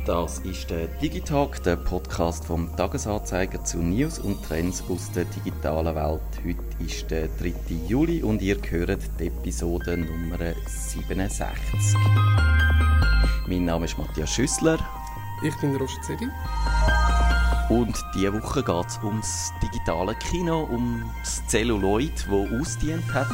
Das ist der Digitalk, der Podcast vom Tagesanzeiger zu News und Trends aus der digitalen Welt. Heute ist der 3. Juli und ihr hört die Episode Nummer 67. Mein Name ist Matthias Schüssler. Ich bin Roger Zedi. Und diese Woche geht es ums digitale Kino, ums Celluloid, das ausgedient hat.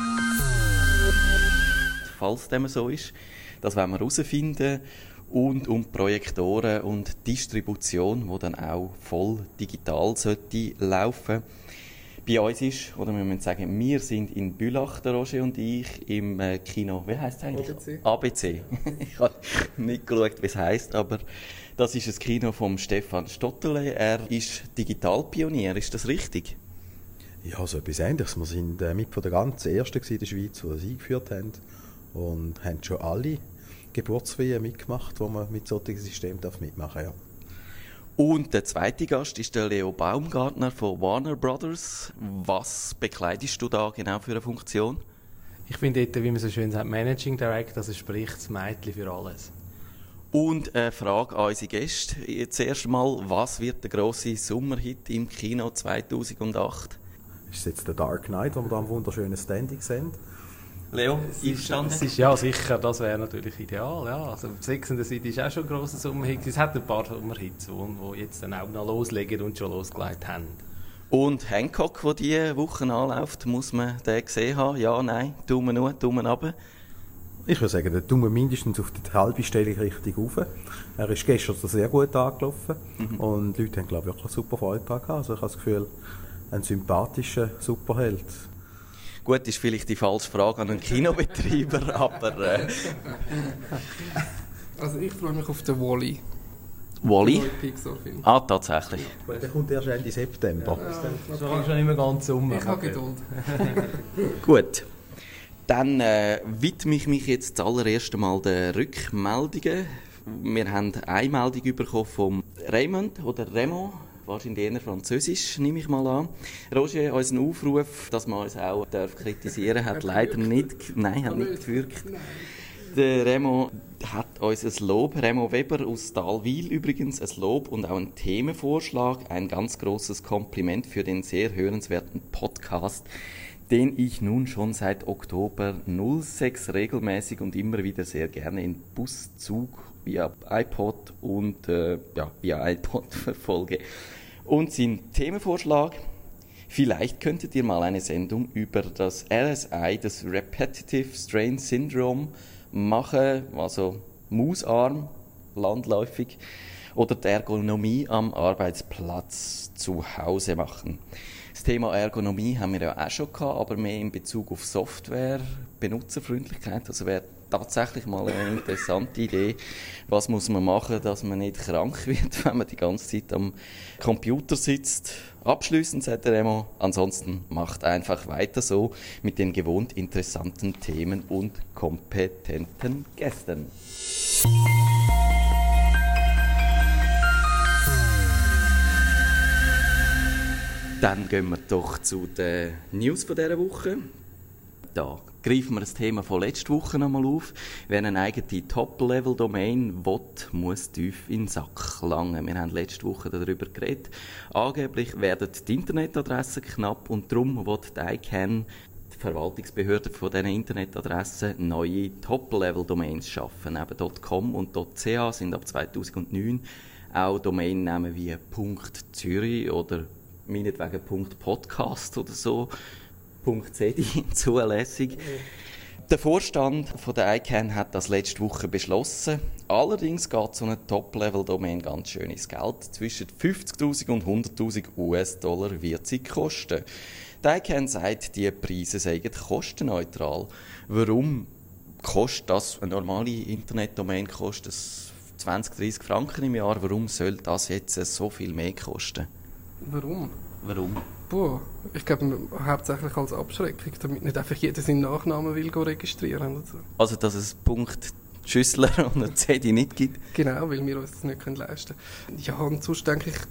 Falls dem so ist, das wollen wir herausfinden. Und um Projektoren und Distribution, die dann auch voll digital sollte laufen. Bei uns ist, oder wir müssen sagen, wir sind in Bülach, der Roger und ich, im Kino, wie heisst es eigentlich? ABC. Ich habe nicht geschaut, wie es heisst, aber das ist das Kino von Stefan Stotterle. Er ist Digitalpionier, ist das richtig? Ja, so etwas Ähnliches. Wir sind mit von der ganzen Ersten in der Schweiz, die das eingeführt haben und haben schon alle Geburtswehen mitgemacht, wo man mit solchen Systemen mitmachen darf. Ja. Und der zweite Gast ist der Leo Baumgartner von Warner Brothers. Was bekleidest du da genau für eine Funktion? Ich bin dort, wie man so schön sagt, Managing Director, also sprich das Mädchen für alles. Und eine Frage an unsere Gäste. Zuerst mal, was wird der grosse Sommerhit im Kino 2008? Ist es jetzt der Dark Knight, wo wir da am wunderschönen Standing sind? Leo, einverstanden? Ja, sicher, das wäre natürlich ideal. Ja. Also, Sex and the City ist auch schon ein grosser Sommerhit. Es hat ein paar Sommerhits, die jetzt dann auch noch loslegen und schon losgelegt haben. Und Hancock, der diese Woche anläuft, muss man den gesehen haben? Ja, nein, Daumen hoch, Daumen runter? Ich würde sagen, der Daumen mindestens auf die halbe Stellung richtig rauf. Er ist gestern sehr gut angelaufen und die Leute haben, glaube ich, wirklich super Freude gehabt. Also ich habe das Gefühl, ein sympathischer Superheld. Gut, ist vielleicht die falsche Frage an einen Kinobetreiber, aber... Also ich freue mich auf den Wall-E. Wall-E? Pixar-Film. Ah, tatsächlich. Der kommt erst Ende September. Das ist schon immer ganz Sommer. Ich habe Geduld. Gut. Dann widme ich mich jetzt das allererste Mal den Rückmeldungen. Wir haben eine Meldung bekommen vom Raymond oder Raymond. Wahrscheinlich eher Französisch, nehme ich mal an. Roger, unseren Aufruf, dass man uns auch kritisieren darf, hat leider nicht gewirkt. Nein. Der Remo hat uns ein Lob, Remo Weber aus Dalwil übrigens, ein Lob und auch einen Themenvorschlag. Ein ganz grosses Kompliment für den sehr hörenswerten Podcast, den ich nun schon seit Oktober 06 regelmäßig und immer wieder sehr gerne in Bus, Zug, via iPod und via iPod verfolge. Und sein Themenvorschlag: Vielleicht könntet ihr mal eine Sendung über das RSI, das Repetitive Strain Syndrome, machen, also Mausarm, landläufig, oder die Ergonomie am Arbeitsplatz zu Hause machen. Das Thema Ergonomie haben wir ja auch schon gehabt, aber mehr in Bezug auf Software, Benutzerfreundlichkeit. Also wäre tatsächlich mal eine interessante Idee. Was muss man machen, dass man nicht krank wird, wenn man die ganze Zeit am Computer sitzt? Abschliessend sagt der Remo, ansonsten macht einfach weiter so mit den gewohnt interessanten Themen und kompetenten Gästen. Dann gehen wir doch zu den News von dieser Woche. Da greifen wir das Thema von letzter Woche nochmal auf. Wer eine eigene Top-Level-Domain will, muss tief in den Sack langen. Wir haben letzte Woche darüber geredet. Angeblich werden die Internetadressen knapp und darum will die ICANN, die Verwaltungsbehörde von diesen Internetadressen, neue Top-Level-Domains schaffen. Eben .com und .ch sind ab 2009 auch Domainnamen wie .zürich oder meinetwegen .podcast oder so, .cd zulässig. Der Vorstand von der ICANN hat das letzte Woche beschlossen. Allerdings geht so eine Top-Level-Domain ganz schön ins Geld. Zwischen 50.000 und 100.000 US-Dollar wird sie kosten. Die ICANN sagt, die Preise seien kostenneutral. Warum kostet das? Eine normale Internetdomain kostet 20, 30 Franken im Jahr. Warum soll das jetzt so viel mehr kosten? Warum? Ich glaube, hauptsächlich als Abschreckung, damit nicht einfach jeder seinen Nachnamen will registrieren. Also, dass es Schüssler und eine CD nicht gibt? Genau, weil wir uns das nicht leisten können. Ja, und sonst denke ich,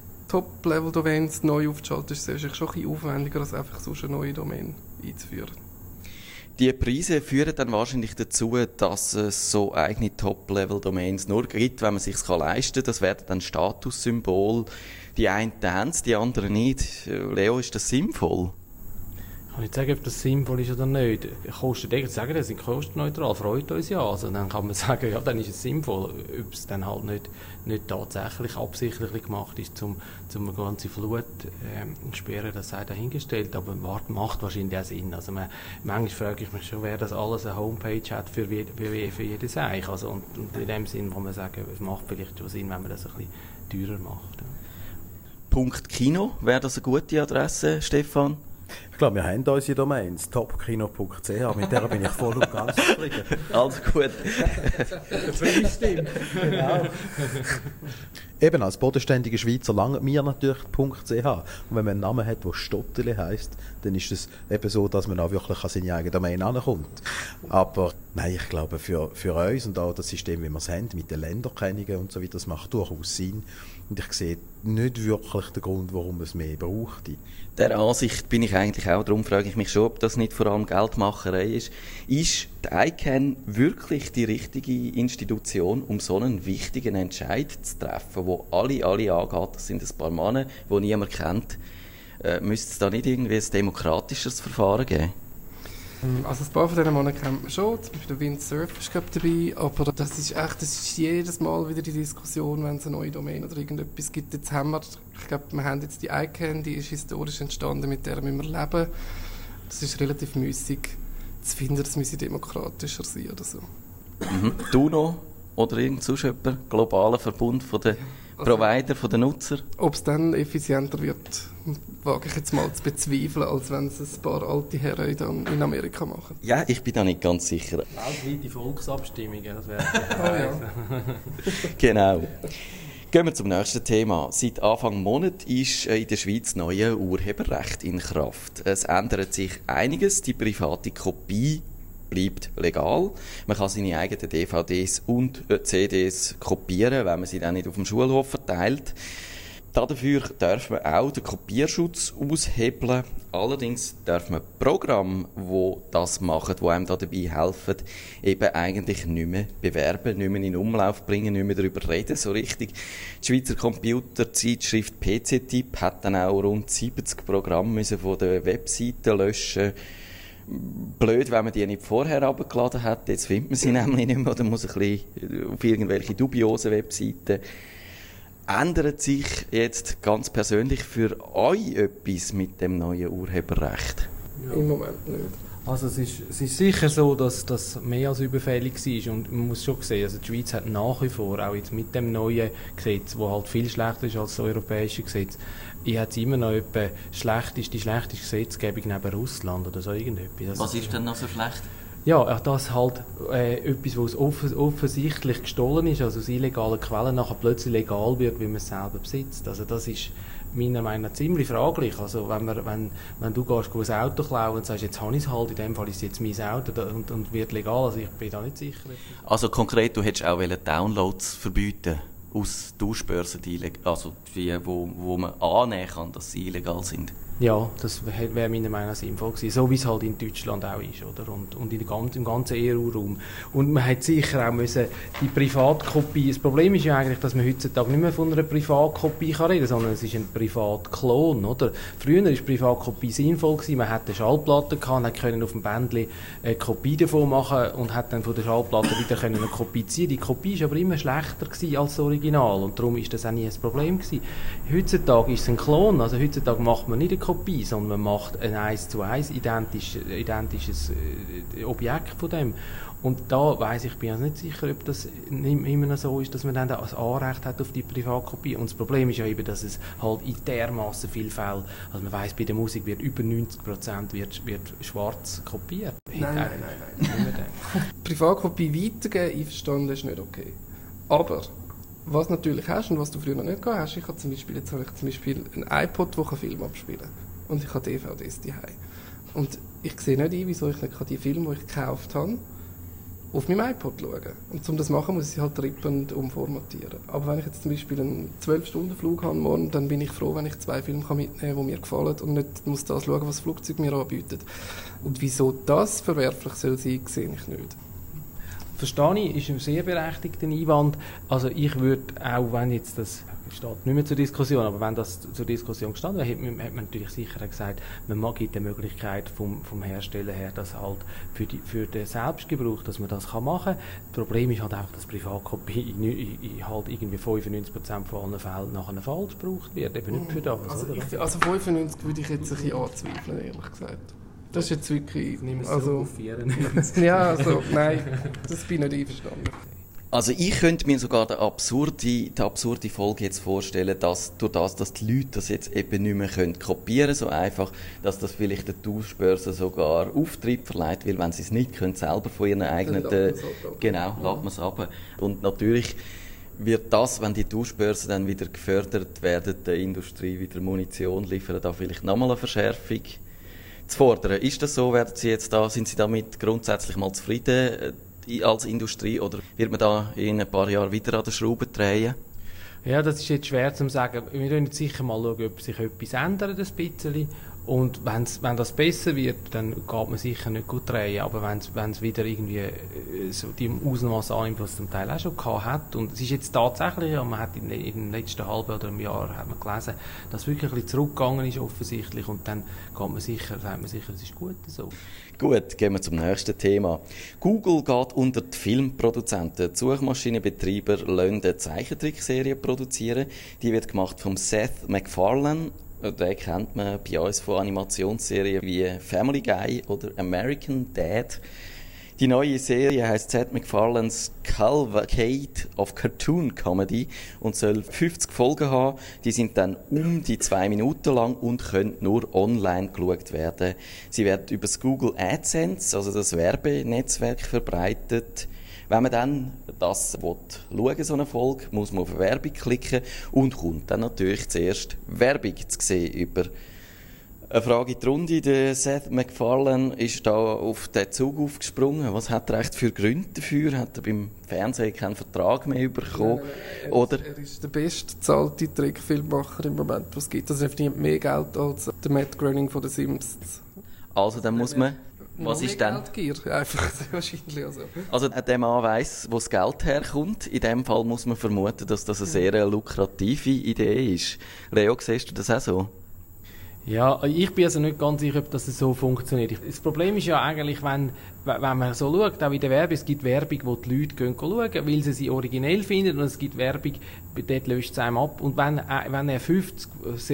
Top-Level-Domains neu aufzuschalten, ist schon ein bisschen aufwendiger, als einfach so eine neue Domain einzuführen. Die Preise führen dann wahrscheinlich dazu, dass es so eigene Top-Level-Domains nur gibt, wenn man es sich leisten kann. Das werden dann Statussymbole. Die einen haben es, die anderen nicht. Leo, ist das sinnvoll? Ich kann nicht sagen, ob das sinnvoll ist oder nicht. Kosten, sagen, das sind kostenneutral, freut uns ja. Also dann kann man sagen, ja, dann ist es sinnvoll. Ob es dann halt nicht tatsächlich absichtlich gemacht ist, um eine ganze Flut sperren, das sei dahingestellt. Aber macht wahrscheinlich auch Sinn. Also manchmal frage ich mich schon, wer das alles eine Homepage hat für jedes Eich. Also, und in dem Sinn, wo man sagen, es macht vielleicht schon Sinn, wenn man das ein bisschen teurer macht. Punkt Kino, wäre das eine gute Adresse, Stefan? Ich glaube, wir haben unsere Domains, topkino.ch, mit der bin ich voll und ganz zufrieden. Also gut. Stimmt. Genau. Eben, als bodenständige Schweizer langt mir natürlich .ch. Und wenn man einen Namen hat, der Stotteli heisst, dann ist es eben so, dass man auch wirklich an seine eigene Domain ankommt. Aber nein, ich glaube, für uns und auch das System, wie wir es haben, mit den Länderkennungen und so weiter, das macht durchaus Sinn. Und ich sehe nicht wirklich den Grund, warum es mehr braucht. Der Ansicht bin ich eigentlich auch, darum frage ich mich schon, ob das nicht vor allem Geldmacherei ist. Ist die ICANN wirklich die richtige Institution, um so einen wichtigen Entscheid zu treffen, wo alle angeht? Das sind ein paar Männer, die niemand kennt. Müsste es da nicht irgendwie ein demokratischeres Verfahren geben? Also ein paar von diesen Männern kennt man schon, zum Beispiel der Windsurfer ist dabei, aber das ist jedes Mal wieder die Diskussion, wenn es eine neue Domain oder irgendetwas gibt. Jetzt haben wir, ich glaube, wir haben jetzt die ICANN, die ist historisch entstanden, mit der müssen wir leben. Das ist relativ müßig zu finden, das müsse demokratischer sein oder so. Du noch? Oder irgend sonst jemand? Globaler Verbund von den Provider, von den Nutzer? Ob es dann effizienter wird, wage ich jetzt mal zu bezweifeln, als wenn es ein paar alte Herren dann in Amerika machen. Ja, ich bin da nicht ganz sicher. Weltweite Volksabstimmungen, das wäre ja. Genau. Gehen wir zum nächsten Thema. Seit Anfang Monat ist in der Schweiz neue Urheberrecht in Kraft. Es ändert sich einiges. Die private Kopie bleibt legal. Man kann seine eigenen DVDs und CDs kopieren, wenn man sie dann nicht auf dem Schulhof verteilt. Dafür darf man auch den Kopierschutz aushebeln. Allerdings darf man Programme, die das machen, die einem da dabei helfen, eben eigentlich nicht mehr bewerben, nicht mehr in Umlauf bringen, nicht mehr darüber reden, so richtig. Die Schweizer Computerzeitschrift PC-Tipp hat dann auch rund 70 Programme von der Webseite löschen. Blöd, wenn man die nicht vorher runtergeladen hat. Jetzt findet man sie nämlich nicht mehr oder muss ein bisschen auf irgendwelche dubiosen Webseiten. Ändert sich jetzt ganz persönlich für euch etwas mit dem neuen Urheberrecht? Ja. Im Moment nicht. Also es ist sicher so, dass das mehr als überfällig war und man muss schon sehen, also die Schweiz hat nach wie vor, auch jetzt mit dem neuen Gesetz, das halt viel schlechter ist als das europäische Gesetz, ich habe immer noch die schlechteste Gesetzgebung neben Russland oder so irgendetwas. Was ist denn noch so schlecht? Ja, dass halt etwas, was offensichtlich gestohlen ist, also aus illegalen Quellen nachher plötzlich legal wird, wie man es selber besitzt. Also das ist meiner Meinung nach ziemlich fraglich. Also wenn du gehst ein Auto klauen und sagst, jetzt habe ich es halt, in dem Fall ist es jetzt mein Auto und wird legal, also ich bin da nicht sicher. Also konkret, du hättest auch Downloads verbieten aus Tauschbörsen, also die, wo man annehmen kann, dass sie illegal sind? Ja, das wäre meiner Meinung nach sinnvoll gewesen, so wie es halt in Deutschland auch ist, oder? Und im ganzen EU-Raum. Und man hat sicher auch müssen die Privatkopie, das Problem ist ja eigentlich, dass man heutzutage nicht mehr von einer Privatkopie kann reden, sondern es ist ein Privatklon, oder? Früher war Privatkopie sinnvoll gewesen, man hatte eine Schallplatte gehabt, man konnte auf dem Bändchen eine Kopie davon machen und hat dann von der Schallplatte wieder eine Kopie ziehen. Die Kopie war aber immer schlechter gewesen als das Original und darum ist das auch nie ein Problem gewesen. Heutzutage ist es ein Klon, also heutzutage macht man nicht eine Kopie, sondern man macht ein 1:1 identisches Objekt von dem. Und da weiss ich, bin also nicht sicher, ob das immer noch so ist, dass man dann das Anrecht hat auf die Privatkopie. Und das Problem ist ja eben, dass es halt in dermassen viel Fällen, also man weiss, bei der Musik wird über 90% wird schwarz kopiert. Nein. Privatkopie weitergeben, einverstanden, ist nicht okay. Aber was du natürlich hast und was du früher noch nicht gehabt hast, jetzt habe ich zum Beispiel ein iPod, das Film abspielen kann. Und ich habe DVDs daheim. Und ich sehe nicht ein, wieso ich nicht die Filme, die ich gekauft habe, auf meinem iPod schauen. Und um das zu machen, muss ich halt trippend umformatieren. Aber wenn ich jetzt zum Beispiel einen 12-Stunden-Flug habe morgen, dann bin ich froh, wenn ich 2 Filme mitnehmen kann, die mir gefallen und nicht muss das schauen, was das Flugzeug mir anbietet. Und wieso das verwerflich soll sein, sehe ich nicht. Verstehe ich, ist ein sehr berechtigter Einwand. Also ich würde auch, wenn jetzt das steht nicht mehr zur Diskussion, aber wenn das zur Diskussion gestanden wäre, hat man natürlich sicher gesagt, man gibt die Möglichkeit vom Hersteller her, dass halt für den Selbstgebrauch, dass man das machen kann. Das Problem ist halt einfach, dass Privatkopie halt irgendwie 95% von allen Fällen nachher falsch gebraucht wird, eben nicht für das. Also 95 würde ich jetzt ein bisschen anzweifeln, ehrlich gesagt. Das ist jetzt wirklich... Nehmen wir es also, auf 94. Ja, also nein, das bin ich nicht einverstanden. Also ich könnte mir sogar die absurde Folge jetzt vorstellen, dass durch das, dass die Leute das jetzt eben nicht mehr kopieren können, so einfach, dass das vielleicht der Tauschbörse sogar Auftrieb verleiht, weil wenn sie es nicht können, selber von ihren eigenen... Genau, lässt man es ab. Und natürlich wird das, wenn die Tauschbörsen dann wieder gefördert werden, der Industrie wieder Munition liefern, da vielleicht nochmal eine Verschärfung zu fordern. Ist das so? Sind Sie damit grundsätzlich mal zufrieden als Industrie oder wird man da in ein paar Jahren wieder an der Schraube drehen? Ja, das ist jetzt schwer zu sagen. Wir werden sicher mal schauen, ob sich etwas ändert, ein bisschen. Und wenn das besser wird, dann geht man sicher nicht gut drehen. Aber wenn es wieder irgendwie so die Ausmaß annimmt, was es zum Teil auch schon gehabt hat. Und es ist jetzt tatsächlich, ja, man hat im letzten halben oder einem Jahr hat man gelesen, dass es wirklich ein bisschen zurückgegangen ist offensichtlich. Und dann sagt man sicher, es ist gut so. Gut, gehen wir zum nächsten Thema. Google geht unter die Filmproduzenten. Die Suchmaschinenbetreiber lassen eine Zeichentrickserie produzieren. Die wird gemacht vom Seth MacFarlane. Den kennt man bei uns von Animationsserien wie Family Guy oder American Dad. Die neue Serie heisst Seth MacFarlane's Cavalcade of Cartoon Comedy und soll 50 Folgen haben. Die sind dann um die 2 Minuten lang und können nur online geschaut werden. Sie werden über das Google AdSense, also das Werbenetzwerk, verbreitet. Wenn man dann das schauen, so eine Folge, muss man auf Werbung klicken und kommt dann natürlich zuerst Werbung zu sehen über. Eine Frage in die Runde. Der Seth MacFarlane ist da auf den Zug aufgesprungen. Was hat er echt für Gründe dafür? Hat er beim Fernsehen keinen Vertrag mehr bekommen? Er ist der bestbezahlte Trickfilmmacher im Moment, was es gibt. Also er verdient mehr Geld als der Matt Groening von den Simpsons. Also dann muss man... Was ist denn? Geldgier, einfach wahrscheinlich. Also der Mann weiss, wo das Geld herkommt. In dem Fall muss man vermuten, dass das eine sehr lukrative Idee ist. Leo, siehst du das auch so? Ja, ich bin also nicht ganz sicher, ob das so funktioniert. Das Problem ist ja eigentlich, wenn man so schaut, auch in der Werbung, es gibt Werbung, wo die Leute schauen, weil sie originell finden, und es gibt Werbung, dort löscht es einem ab. Und wenn er 50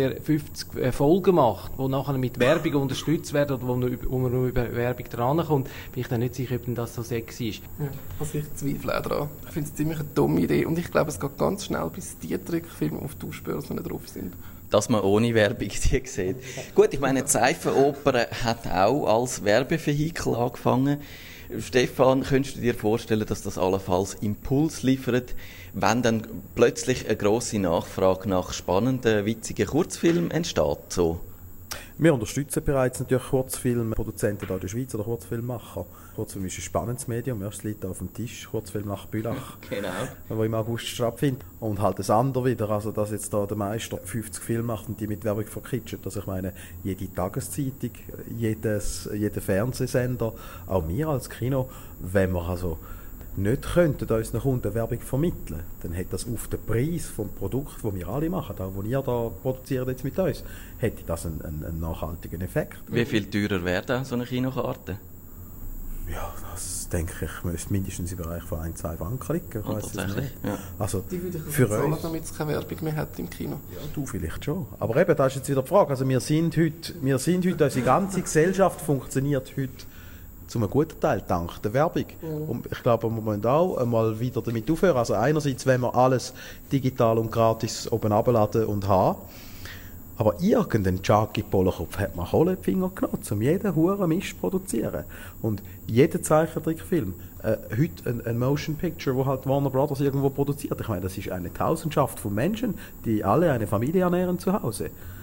Folgen macht, die nachher mit Werbung unterstützt werden, oder wo man nur über Werbung drankommt, bin ich dann nicht sicher, ob das so sexy ist. Ja, also ich zweifle auch daran. Ich finde es ziemlich eine dumme Idee. Und ich glaube, es geht ganz schnell, bis die Trickfilme auf die Tauschbörse drauf sind. Dass man ohne Werbung die sieht. Gut, ich meine, die Seifenoper hat auch als Werbevehikel angefangen. Stefan, könntest du dir vorstellen, dass das allenfalls Impuls liefert, wenn dann plötzlich eine grosse Nachfrage nach spannenden, witzigen Kurzfilmen entsteht? So. Wir unterstützen bereits natürlich Kurzfilmproduzenten hier in der Schweiz oder Kurzfilmmacher. Kurzfilm ist ein spannendes Medium. Das liegt auf dem Tisch, Kurzfilm nach Bülach, genau, wo im August stattfindet. Und halt das andere wieder, also dass jetzt da der Meister 50 Filme macht und die mit Werbung verkitscht. Also ich meine, jede Tageszeitung, jeder Fernsehsender, auch wir als Kino, wenn wir also nicht könnten unseren Kunden Werbung vermitteln, dann hätte das auf den Preis vom Produkt, das wir alle machen, auch das ihr da produziert jetzt mit uns, hätte das einen nachhaltigen Effekt. Wie viel teurer wäre da so eine Kinokarte? Ja, das denke ich, müsste mindestens im Bereich von 1-2 Franken liegen. Tatsächlich, ja. Also, die würde ich für bezahlen, uns, damit es keine Werbung mehr hat im Kino. Ja, du vielleicht schon. Aber eben, da ist jetzt wieder die Frage. Also wir sind heute, unsere ganze Gesellschaft funktioniert heute zu einem guten Teil dank der Werbung. Und ich glaube, wir müssen auch mal wieder damit aufhören. Also einerseits, wenn wir alles digital und gratis oben runterladen und haben, aber irgendein Junkie-Pollerkopf hat man Kohle in die Finger genommen, um jeden Huren Mist zu produzieren. Und jeder Zeichentrickfilm, heute ein Motion Picture, wo halt Warner Brothers irgendwo produziert. Ich meine, das ist eine Tausendschaft von Menschen, die alle eine Familie ernähren zu Hause.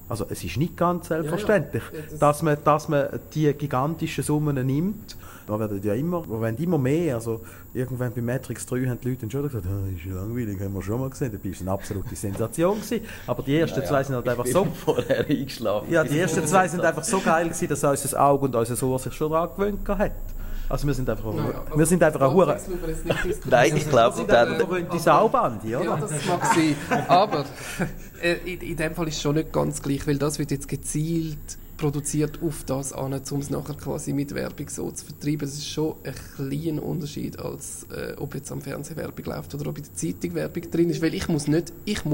Also es ist nicht ganz selbstverständlich, dass man die gigantischen Summen nimmt. Wir werden immer mehr. Also irgendwann bei Matrix 3 haben die Leute dann schon gesagt, das ist ja langweilig, haben wir schon mal gesehen. Das war eine absolute Sensation gewesen. Aber die ersten zwei sind halt einfach so... vorher eingeschlafen. Ja, die ersten zwei sind einfach so geil gewesen, dass unser Auge und unser Ohr sich schon daran gewöhnt hat. Also wir sind einfach ein Hure... Nein, ich glaube dann... Die Saubande, oder? Ja, das mag sein. Aber in dem Fall ist es schon nicht ganz gleich, weil das wird jetzt gezielt produziert auf das an, um es nachher quasi mit Werbung so zu vertreiben. Das ist schon ein kleiner Unterschied, als ob jetzt am Fernsehen Werbung läuft oder ob in der Zeitung Werbung drin ist, weil ich muss nicht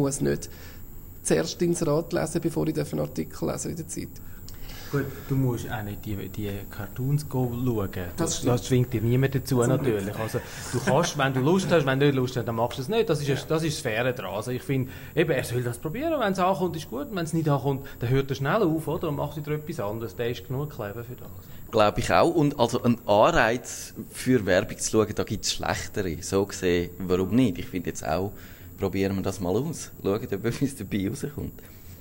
zuerst ins Rad lesen, bevor ich einen Artikel lese in der Zeitung. Gut, du musst auch nicht die Cartoons schauen. Das zwingt dir niemand dazu, natürlich. Also, du kannst, wenn du Lust hast, wenn du nicht Lust hast, dann machst du es nicht. Das ist das Faire dran. Also, ich finde, er soll das probieren. Wenn es ankommt, ist gut. Wenn es nicht ankommt, dann hört er schnell auf, oder? Und macht wieder etwas anderes. Der ist genug clever für das. Glaube ich auch. Und also ein Anreiz für Werbung zu schauen, da gibt es schlechtere. So gesehen, warum nicht? Ich finde jetzt auch, probieren wir das mal aus. Schauen, ob etwas dabei rauskommt.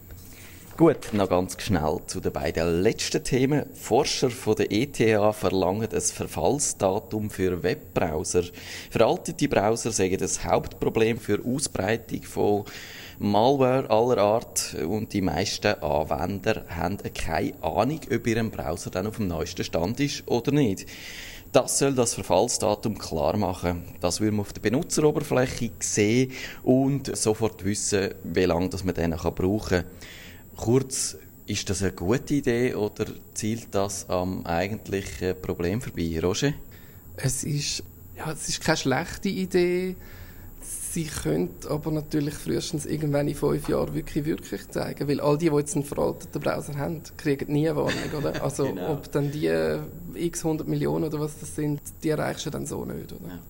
Gut, noch ganz schnell zu den beiden letzten Themen. Forscher von der ETH verlangen ein Verfallsdatum für Webbrowser. Veraltete Browser sagen das Hauptproblem für Ausbreitung von Malware aller Art und die meisten Anwender haben keine Ahnung, ob ihr Browser dann auf dem neuesten Stand ist oder nicht. Das soll das Verfallsdatum klar machen. Das will man auf der Benutzeroberfläche sehen und sofort wissen, wie lange man den brauchen kann. Kurz, ist das eine gute Idee oder zielt das am eigentlichen Problem vorbei, Roger? Es ist keine schlechte Idee. Sie könnte aber natürlich frühestens irgendwann in 5 Jahren wirklich zeigen, weil all die jetzt einen veralteten Browser haben, kriegen nie eine Warnung, oder? Also genau. Ob dann die x 100 Millionen oder was das sind, die erreichst du dann so nicht, oder? Ja.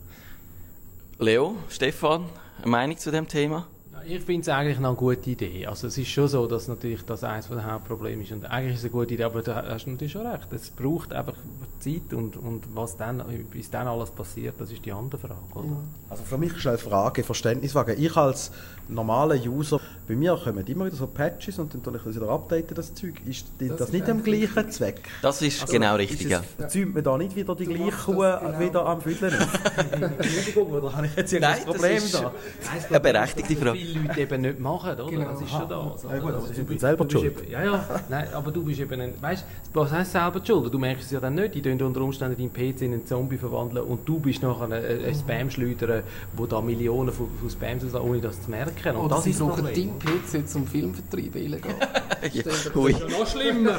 Leo, Stefan, eine Meinung zu dem Thema? Ich finde es eigentlich noch eine gute Idee. Also es ist schon so, dass natürlich das eines der Hauptprobleme ist. Und eigentlich ist es eine gute Idee, aber da hast du natürlich schon recht. Es braucht einfach Zeit und was dann, bis dann alles passiert, das ist die andere Frage. Oder? Also für mich ist eine Frage, Verständnisfrage. Ich als normaler User, bei mir kommen immer wieder so Patches und dann tue ich das wieder updaten, das Zeug. Ist das nicht am gleichen Zweck? Das ist also, genau richtig, ja. Zäumt man da nicht wieder die gleiche Kuh wieder am Füdeln? Entschuldigung, oder habe ich jetzt ein Problem da? Eine berechtigte Frage. Leute eben nicht machen, oder? Genau. Das ist schon da. Ja, gut, aber sie sind selber schuld. Nein, aber du bist eben weißt, was heisst selber schuld? Du merkst es ja dann nicht, die tun unter Umständen deinen PC in einen Zombie verwandeln und du bist nachher ein Spam-Schleuderer, wo da Millionen von Spams auslassen, ohne das zu merken. Und oder das sie ist suchen deinen PC zum Filmvertrieb illegal. Ja, das ist ja noch schlimmer.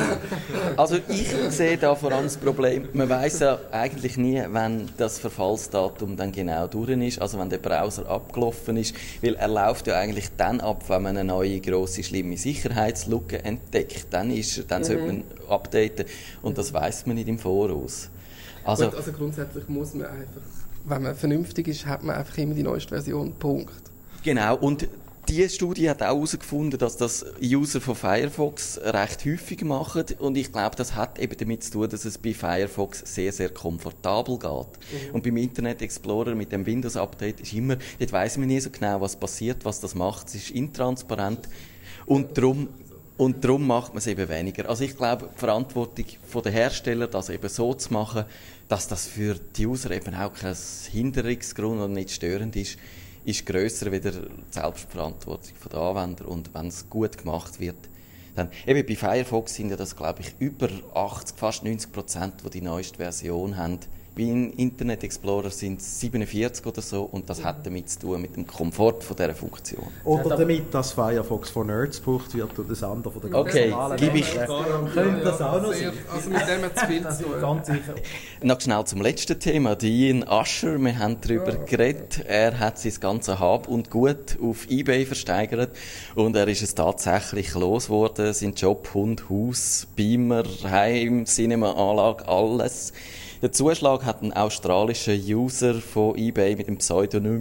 Also ich sehe da vor allem das Problem, man weiss ja eigentlich nie, wenn das Verfallsdatum dann genau durch ist, also wenn der Browser abgelaufen ist, weil er läuft ja eigentlich dann ab, wenn man eine neue, grosse, schlimme Sicherheitslücke entdeckt. Dann sollte man updaten und das weiss man nicht im Voraus. Also grundsätzlich muss man einfach, wenn man vernünftig ist, hat man einfach immer die neueste Version, Punkt. Genau, und diese Studie hat auch herausgefunden, dass das User von Firefox recht häufig machen und ich glaube, das hat eben damit zu tun, dass es bei Firefox sehr, sehr komfortabel geht. Und beim Internet Explorer mit dem Windows-Update ist immer, dort weiss man nie so genau, was passiert, was das macht. Es ist intransparent und darum macht man es eben weniger. Also ich glaube, die Verantwortung der Hersteller, das eben so zu machen, dass das für die User eben auch kein Hinderungsgrund und nicht störend ist grösser als die Selbstverantwortung der Anwender. Und wenn es gut gemacht wird, dann, eben bei Firefox sind ja das, glaube ich, über 80, fast 90%, die die neueste Version haben. Bei Internet Explorer sind es 47 oder so und das hat damit zu tun, mit dem Komfort von dieser Funktion. Oder damit, dass Firefox von Nerds gebraucht wird und das andere von der ganz normalen. Okay, gebe ich. Könnte das auch noch sein? Also mit dem hat es viel zu tun. Ganz sicher. Noch schnell zum letzten Thema. Ian Usher, wir haben darüber geredet. Er hat sein ganzes Hab und Gut auf eBay versteigert und er ist es tatsächlich losgeworden. Sein Job, Hund, Haus, Beamer, Heim, Cinema-Anlage, alles. Der Zuschlag hat ein australischer User von eBay mit dem Pseudonym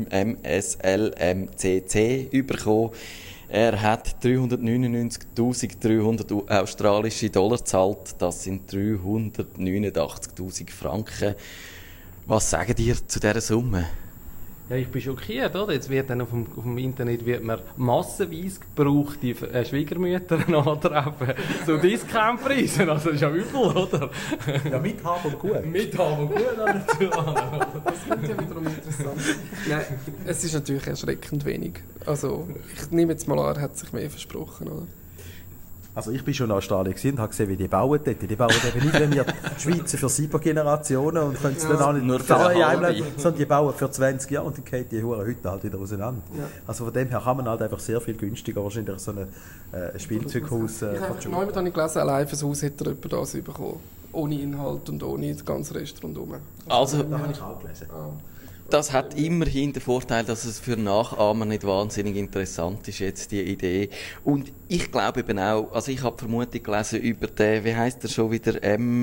MSLMCC bekommen. Er hat 399.300 australische Dollar gezahlt. Das sind 389.000 Franken. Was sagen ihr zu dieser Summe? Ja, ich bin schockiert, oder? Jetzt wird dann auf dem Internet wird man massenweise gebrauchte Schwiegermütter antreffen. So Discountpreisen, also das ist ja übel, oder? Ja, mit Hab und Gut. Mit Hab und Gut dazu. Das wird ja wiederum interessant. Nein, es ist natürlich erschreckend wenig. Also, ich nehme jetzt mal an, er hat sich mehr versprochen, oder? Also ich bin schon in Australien und habe gesehen, wie die bauen dort. Die bauen eben nicht wie wir die Schweizer für 7 Generationen und können es dann auch nicht nur für zahlen, eine halbe. sondern die bauen für 20 Jahre und dann geht die Hure Hütte halt wieder auseinander. Ja. Also von dem her kann man halt einfach sehr viel günstiger wahrscheinlich so ein Spielzeughaus Ich habe neulich gelesen, allein fürs Haus hätte er etwa das bekommen. Ohne Inhalt und ohne das ganze Rest rundherum. Also, Da habe ich auch gelesen. das hat immerhin den Vorteil, dass es für Nachahmer nicht wahnsinnig interessant ist, jetzt die Idee. Und ich glaube eben auch, also ich habe Vermutung gelesen über den, wie heisst der schon wieder,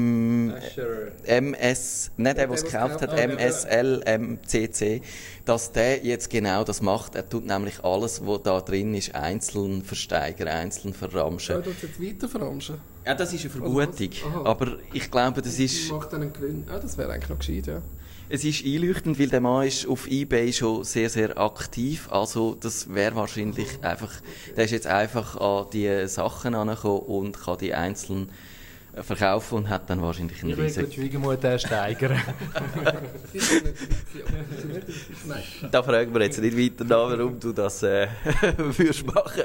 MS, nicht der, der es gekauft hat, MSLMCC, dass der jetzt genau das macht. Er tut nämlich alles, was da drin ist, einzeln versteigern, einzeln verramschen. Ja, du jetzt weiter verramschen. Ja, das ist eine Vermutung. Aha. Aber ich glaube, das ist... Macht dann einen Gewinn. Ja, das wäre eigentlich noch gescheit, ja. Es ist einleuchtend, weil der Mann ist auf eBay schon sehr, sehr aktiv. Also, das wäre wahrscheinlich einfach, der ist jetzt einfach an die Sachen angekommen und kann die einzeln verkaufen und hat dann wahrscheinlich einen Ich will riesen... die Schwiegermutter steigern. Nein. Da fragen wir jetzt nicht weiter nach, warum du das würdest machen.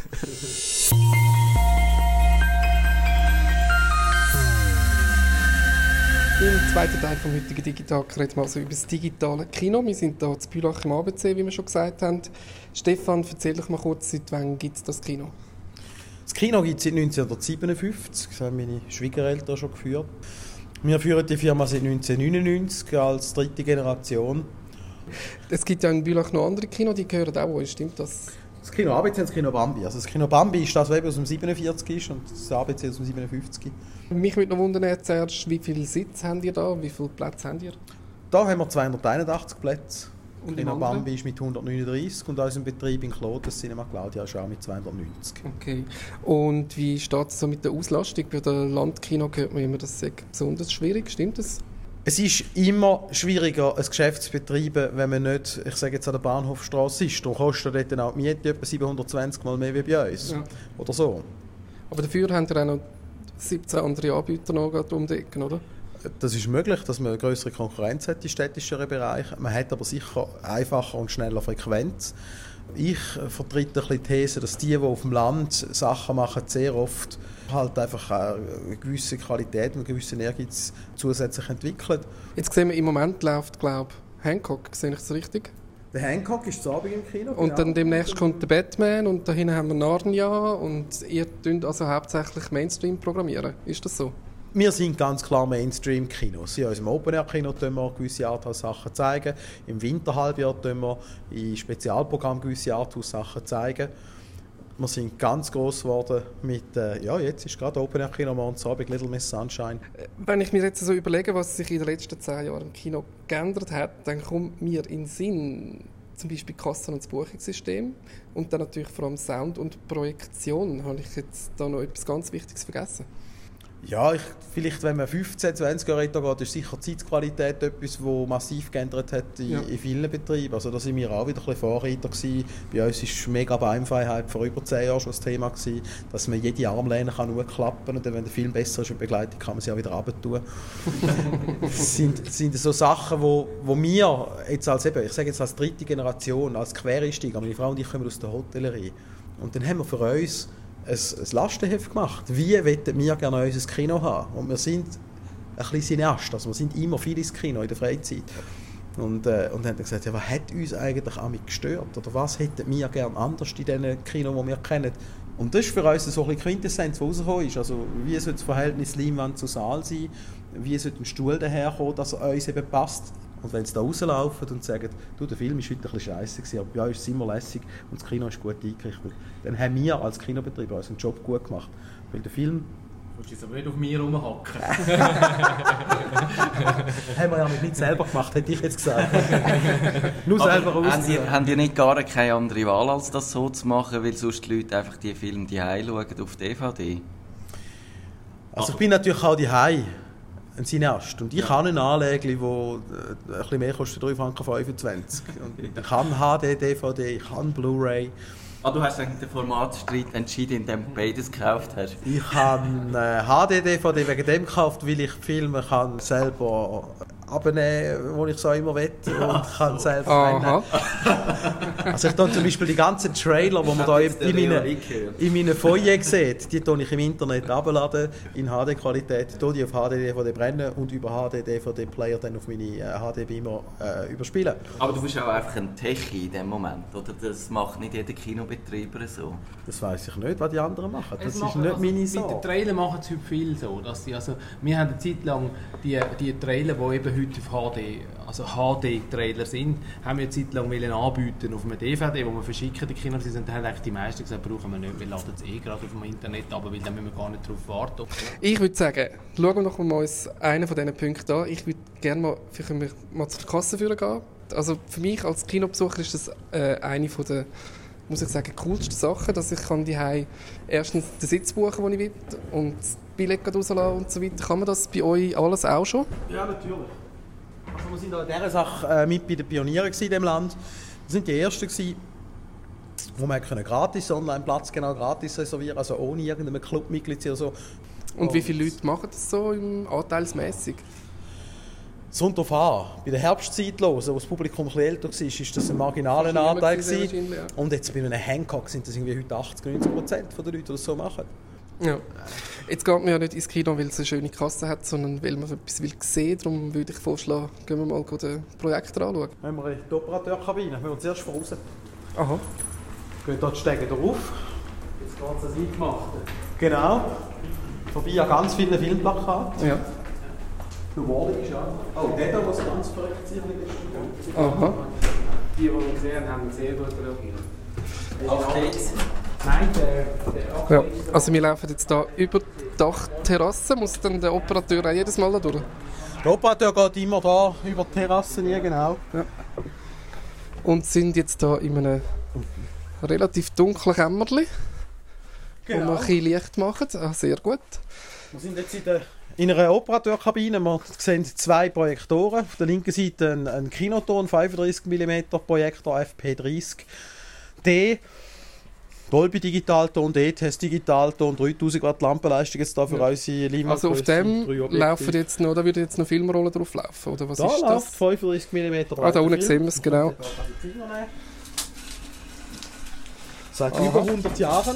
Im zweiten Teil des heutigen Digitalk reden wir also über das digitale Kino. Wir sind hier zu Bülach im ABC, wie wir schon gesagt haben. Stefan, erzähl doch mal kurz, seit wann gibt es das Kino? Das Kino gibt es seit 1957, das haben meine Schwiegereltern schon geführt. Wir führen die Firma seit 1999 als dritte Generation. Es gibt ja in Bülach noch andere Kino, die gehören auch euch, stimmt das? Das Kino ABC und das Kino Bambi. Also das Kino Bambi ist das, was eben aus dem 47 ist und das ABC aus dem 57. Mich würde noch wundern, zuerst, wie viele Sitze habt ihr da, wie viele Plätze habt ihr? Da haben wir 281 Plätze. Und Kino im anderen? Bambi ist mit 139 und unser Betrieb in Claude, das Cinema Claudia, ist auch mit 290. Okay. Und wie steht es so mit der Auslastung? Bei der Landkino hört man immer, das sei besonders schwierig, stimmt das? Es ist immer schwieriger, ein Geschäft zu betreiben, wenn man nicht, ich sage jetzt, an der Bahnhofstrasse ist. Darum kostet dort dann auch die Miete etwa 720 Mal mehr wie bei uns. Ja. Oder so. Aber dafür habt ihr auch noch 17 andere Anbieter noch gerade um die Ecke, oder? Das ist möglich, dass man eine größere Konkurrenz hat in städtischeren Bereichen. Man hat aber sicher einfacher und schneller Frequenz. Ich vertrete ein bisschen die These, dass die auf dem Land Sachen machen, sehr oft halt einfach eine gewisse Qualität und einen gewissen Ehrgeiz zusätzlich entwickeln. Jetzt sehen wir, im Moment läuft, glaube ich, Hancock, sehe ich das richtig? Der Hancock ist zu Abend im Kino. Und dann demnächst kommt der Batman und dahin haben wir Narnia und ihr tut also hauptsächlich Mainstream programmieren. Ist das so? Wir sind ganz klar Mainstream-Kinos. In unserem Open-Air-Kino zeigen wir gewisse Arthouse-Sachen zeigen. Im Winterhalbjahr zeigen wir in Spezialprogrammen gewisse Arthouse-Sachen zeigen. Wir sind ganz gross geworden mit, jetzt ist gerade Open-Air-Kino morgens Abend, Little Miss Sunshine. Wenn ich mir jetzt so überlege, was sich in den letzten 10 Jahren im Kino geändert hat, dann kommt mir in den Sinn zum Beispiel Kassen- und das Buchungssystem und dann natürlich vor allem Sound und Projektion. Habe ich jetzt da noch etwas ganz Wichtiges vergessen? Ja, vielleicht, wenn man 15, 20 Jahre älter geht, ist sicher die Zeitqualität etwas, das massiv geändert hat in vielen Betrieben. Also da sind wir auch wieder ein bisschen Vorreiter gewesen. Bei uns war mega Beinfreiheit vor über 10 Jahren schon das Thema gewesen, dass man jede Armlehne kann klappen und dann, wenn der Film besser ist und begleitet, kann man sie auch wieder runter. Das sind so Sachen, wo wir jetzt als, ich sage jetzt als dritte Generation, als Quereinsteiger, meine Frau und ich kommen aus der Hotellerie. Und dann haben wir für uns ein Lastenheft gemacht. Wie wollen wir gerne unser Kino haben? Und wir sind ein bisschen Cineast, also wir sind immer viel ins Kino in der Freizeit. Und haben dann gesagt, ja, was hat uns eigentlich damit gestört? Oder was hätten wir gerne anders in diesen Kino, die wir kennen? Und das ist für uns so ein bisschen Quintessenz, die rausgekommen ist. Also, wie soll das Verhältnis Leinwand zu Saal sein? Wie soll ein Stuhl daherkommen, dass er uns eben passt? Und wenn sie da rauslaufen und sagen, du, der Film war heute ein bisschen scheisse gewesen, aber bei uns ist es immer lässig und das Kino ist gut eingerichtet, dann haben wir als Kinobetreiber unseren Job gut gemacht. Weil der Film... Du musst jetzt aber nicht auf mir rumhacken. haben wir ja nicht selber gemacht, hätte ich jetzt gesagt. Nur selber auszusuchen. Haben die nicht gar keine andere Wahl, als das so zu machen, weil sonst die Leute einfach die Filme daheim schauen auf DVD? Also ich bin natürlich auch daheim ein Cineast. Und ich habe ein Anlegli, das ein bisschen mehr kostet, 3,25 Franken. Und ich kann HD, DVD, ich kann Blu-ray. Du hast eigentlich den Formatstreit entschieden, indem du beides gekauft hast. Ich habe HD, DVD wegen dem gekauft, weil ich Filme kann selber abnehmen, wo ich so immer will, und kann selber rennen. Also ich tue zum Beispiel die ganzen Trailer, die man da in meinen Foyer sieht, die tue ich im Internet abladen, in HD-Qualität, tue die auf HD-DVD brennen und über HD-DVD-Player dann auf meine HD-Beamer überspielen. Aber du bist auch einfach ein Techie in dem Moment, oder? Das macht nicht jeder Kinobetreiber so. Das weiss ich nicht, was die anderen machen. Das ist nicht meine Sache. Mit den Trailern machen sie heute viel so. Dass die, also, wir haben eine Zeit lang die Trailer, die eben heute auf HD, also HD-Trailer sind, haben wir eine Zeit lang anbieten auf einem DVD, wo wir verschicken die Kinos sind. Da haben eigentlich die meisten gesagt, brauchen wir nicht, wir laden es gerade auf dem Internet ab, weil dann müssen wir gar nicht darauf warten. Ich würde sagen, schauen wir noch mal uns einen von diesen Punkten an. Ich würde gerne mal zur Kasse gehen. Also für mich als Kinobesucher ist das eine von der, muss ich sagen, coolsten Sachen, dass ich die erstens den Sitz buchen, den ich will, und das Billett rauslassen und so weiter. Kann man das bei euch alles auch schon? Ja, natürlich. Also wir sind in dieser Sache mit bei den Pionieren in diesem Land. Wir waren die Ersten, wo man gratis Online-Platz gratis reservieren, also ohne irgendeinem Clubmitglied oder so. Und wie viele Leute machen das so anteilsmässig? Es kommt darauf an. Bei den Herbstzeitlosen, wo das Publikum ein bisschen älter war, war das ein marginaler Anteil. Ja. Und jetzt bei einem Hancock sind das irgendwie heute 80-90% der Leute, die das so machen. Ja. Jetzt geht man ja nicht ins Kino, weil es eine schöne Kasse hat, sondern weil man etwas sehen will. Darum würde ich vorschlagen, gehen wir mal den Projektor anschauen. Wenn wir in die Operateurkabine, wir zuerst voraus. Aha. Gehen hier die Stege drauf. Jetzt geht es ans Eingemachte. Genau. Vorbei an ganz vielen Filmplakaten. Ja. Du wolltest ja. Oh, der hier muss ganz verrückt sein. Aha. Die wir gesehen haben, sehr gut reagiert. Auf geht's. Nein, der Ja. Also wir laufen jetzt hier über die Dachterrasse. Muss dann der Operateur auch jedes Mal da durch? Der Operateur geht immer da über die Terrasse, genau. Ja. Und sind jetzt hier in einem relativ dunklen Kämmerchen, wo wir ein bisschen Licht machen. Ah, sehr gut. Wir sind jetzt in einer Operateurkabine. Wir sehen 2 Projektoren. Auf der linken Seite ein Kinoton, 35 mm Projektor FP30D. Dolby Digitalton, DTS Digitalton, 3000 Watt Lampenleistung jetzt da für unsere Leinwand. Also auf dem laufen jetzt noch, da würde jetzt noch Filmrollen drauf laufen, oder was da ist läuft das? 35 mm. Da unten sehen wir es, genau. Seit über 100 Jahren.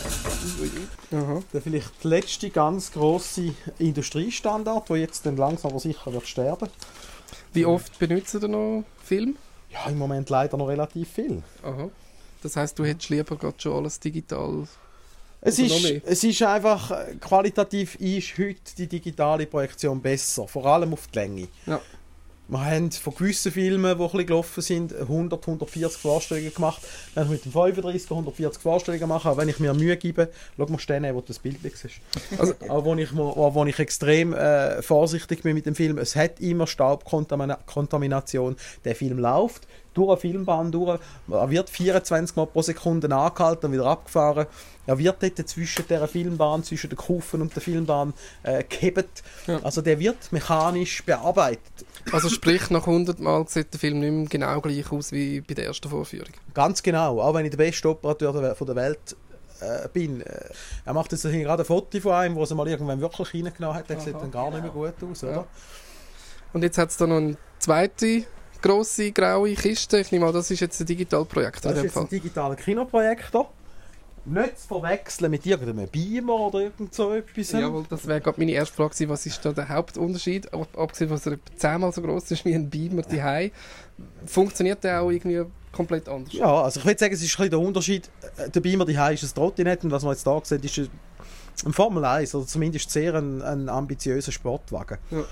Aha. Der vielleicht letzte ganz grosse Industriestandard, der jetzt dann langsam aber sicher wird sterben. Wie oft benutzt ihr noch Film? Ja, im Moment leider noch relativ viel. Aha. Das heisst, du hättest lieber gerade schon alles digital? Es ist einfach, qualitativ ist heute die digitale Projektion besser, vor allem auf die Länge. Ja. Wir haben von gewissen Filmen, die ein bisschen gelaufen sind, 100, 140 Vorstellungen gemacht. Wenn ich mit dem 35 140 Vorstellungen mache, aber wenn ich mir Mühe gebe, schau mal stehen, wo du das Bild siehst. Also, aber wo ich extrem vorsichtig bin mit dem Film, es hat immer Staubkontamination. Der Film läuft durch eine Filmbahn durch, er wird 24 Mal pro Sekunde angehalten und wieder abgefahren. Er wird dort zwischen der Filmbahn, zwischen den Kufen und der Filmbahn gehebt. Ja. Also der wird mechanisch bearbeitet. Also sprich, nach 100 Mal sieht der Film nicht mehr genau gleich aus wie bei der ersten Vorführung? Ganz genau, auch wenn ich der beste Operateur der Welt bin. Er macht jetzt gerade ein Foto von einem, wo er mal irgendwann wirklich reingenommen hat. Der sieht dann gar nicht mehr gut aus, oder? Ja. Und jetzt hat es da noch eine zweite grosse graue Kiste. Ich nehme an, das ist jetzt ein Digitalprojektor. Das ist jetzt ein digitaler Kinoprojektor. Nicht zu verwechseln mit irgendeinem Beamer oder irgend so etwas. Jawohl, das wäre gerade meine erste Frage gewesen. Was ist da der Hauptunterschied? Abgesehen von, dass er etwa 10-mal so groß ist wie ein Beamer daheim, funktioniert der auch irgendwie komplett anders? Ja, also ich würde sagen, es ist ein bisschen der Unterschied. Der Beamer daheim ist ein Trottinett und was man jetzt hier sieht, ist ein Formel 1 oder zumindest sehr ein ambitiöser Sportwagen. Ja.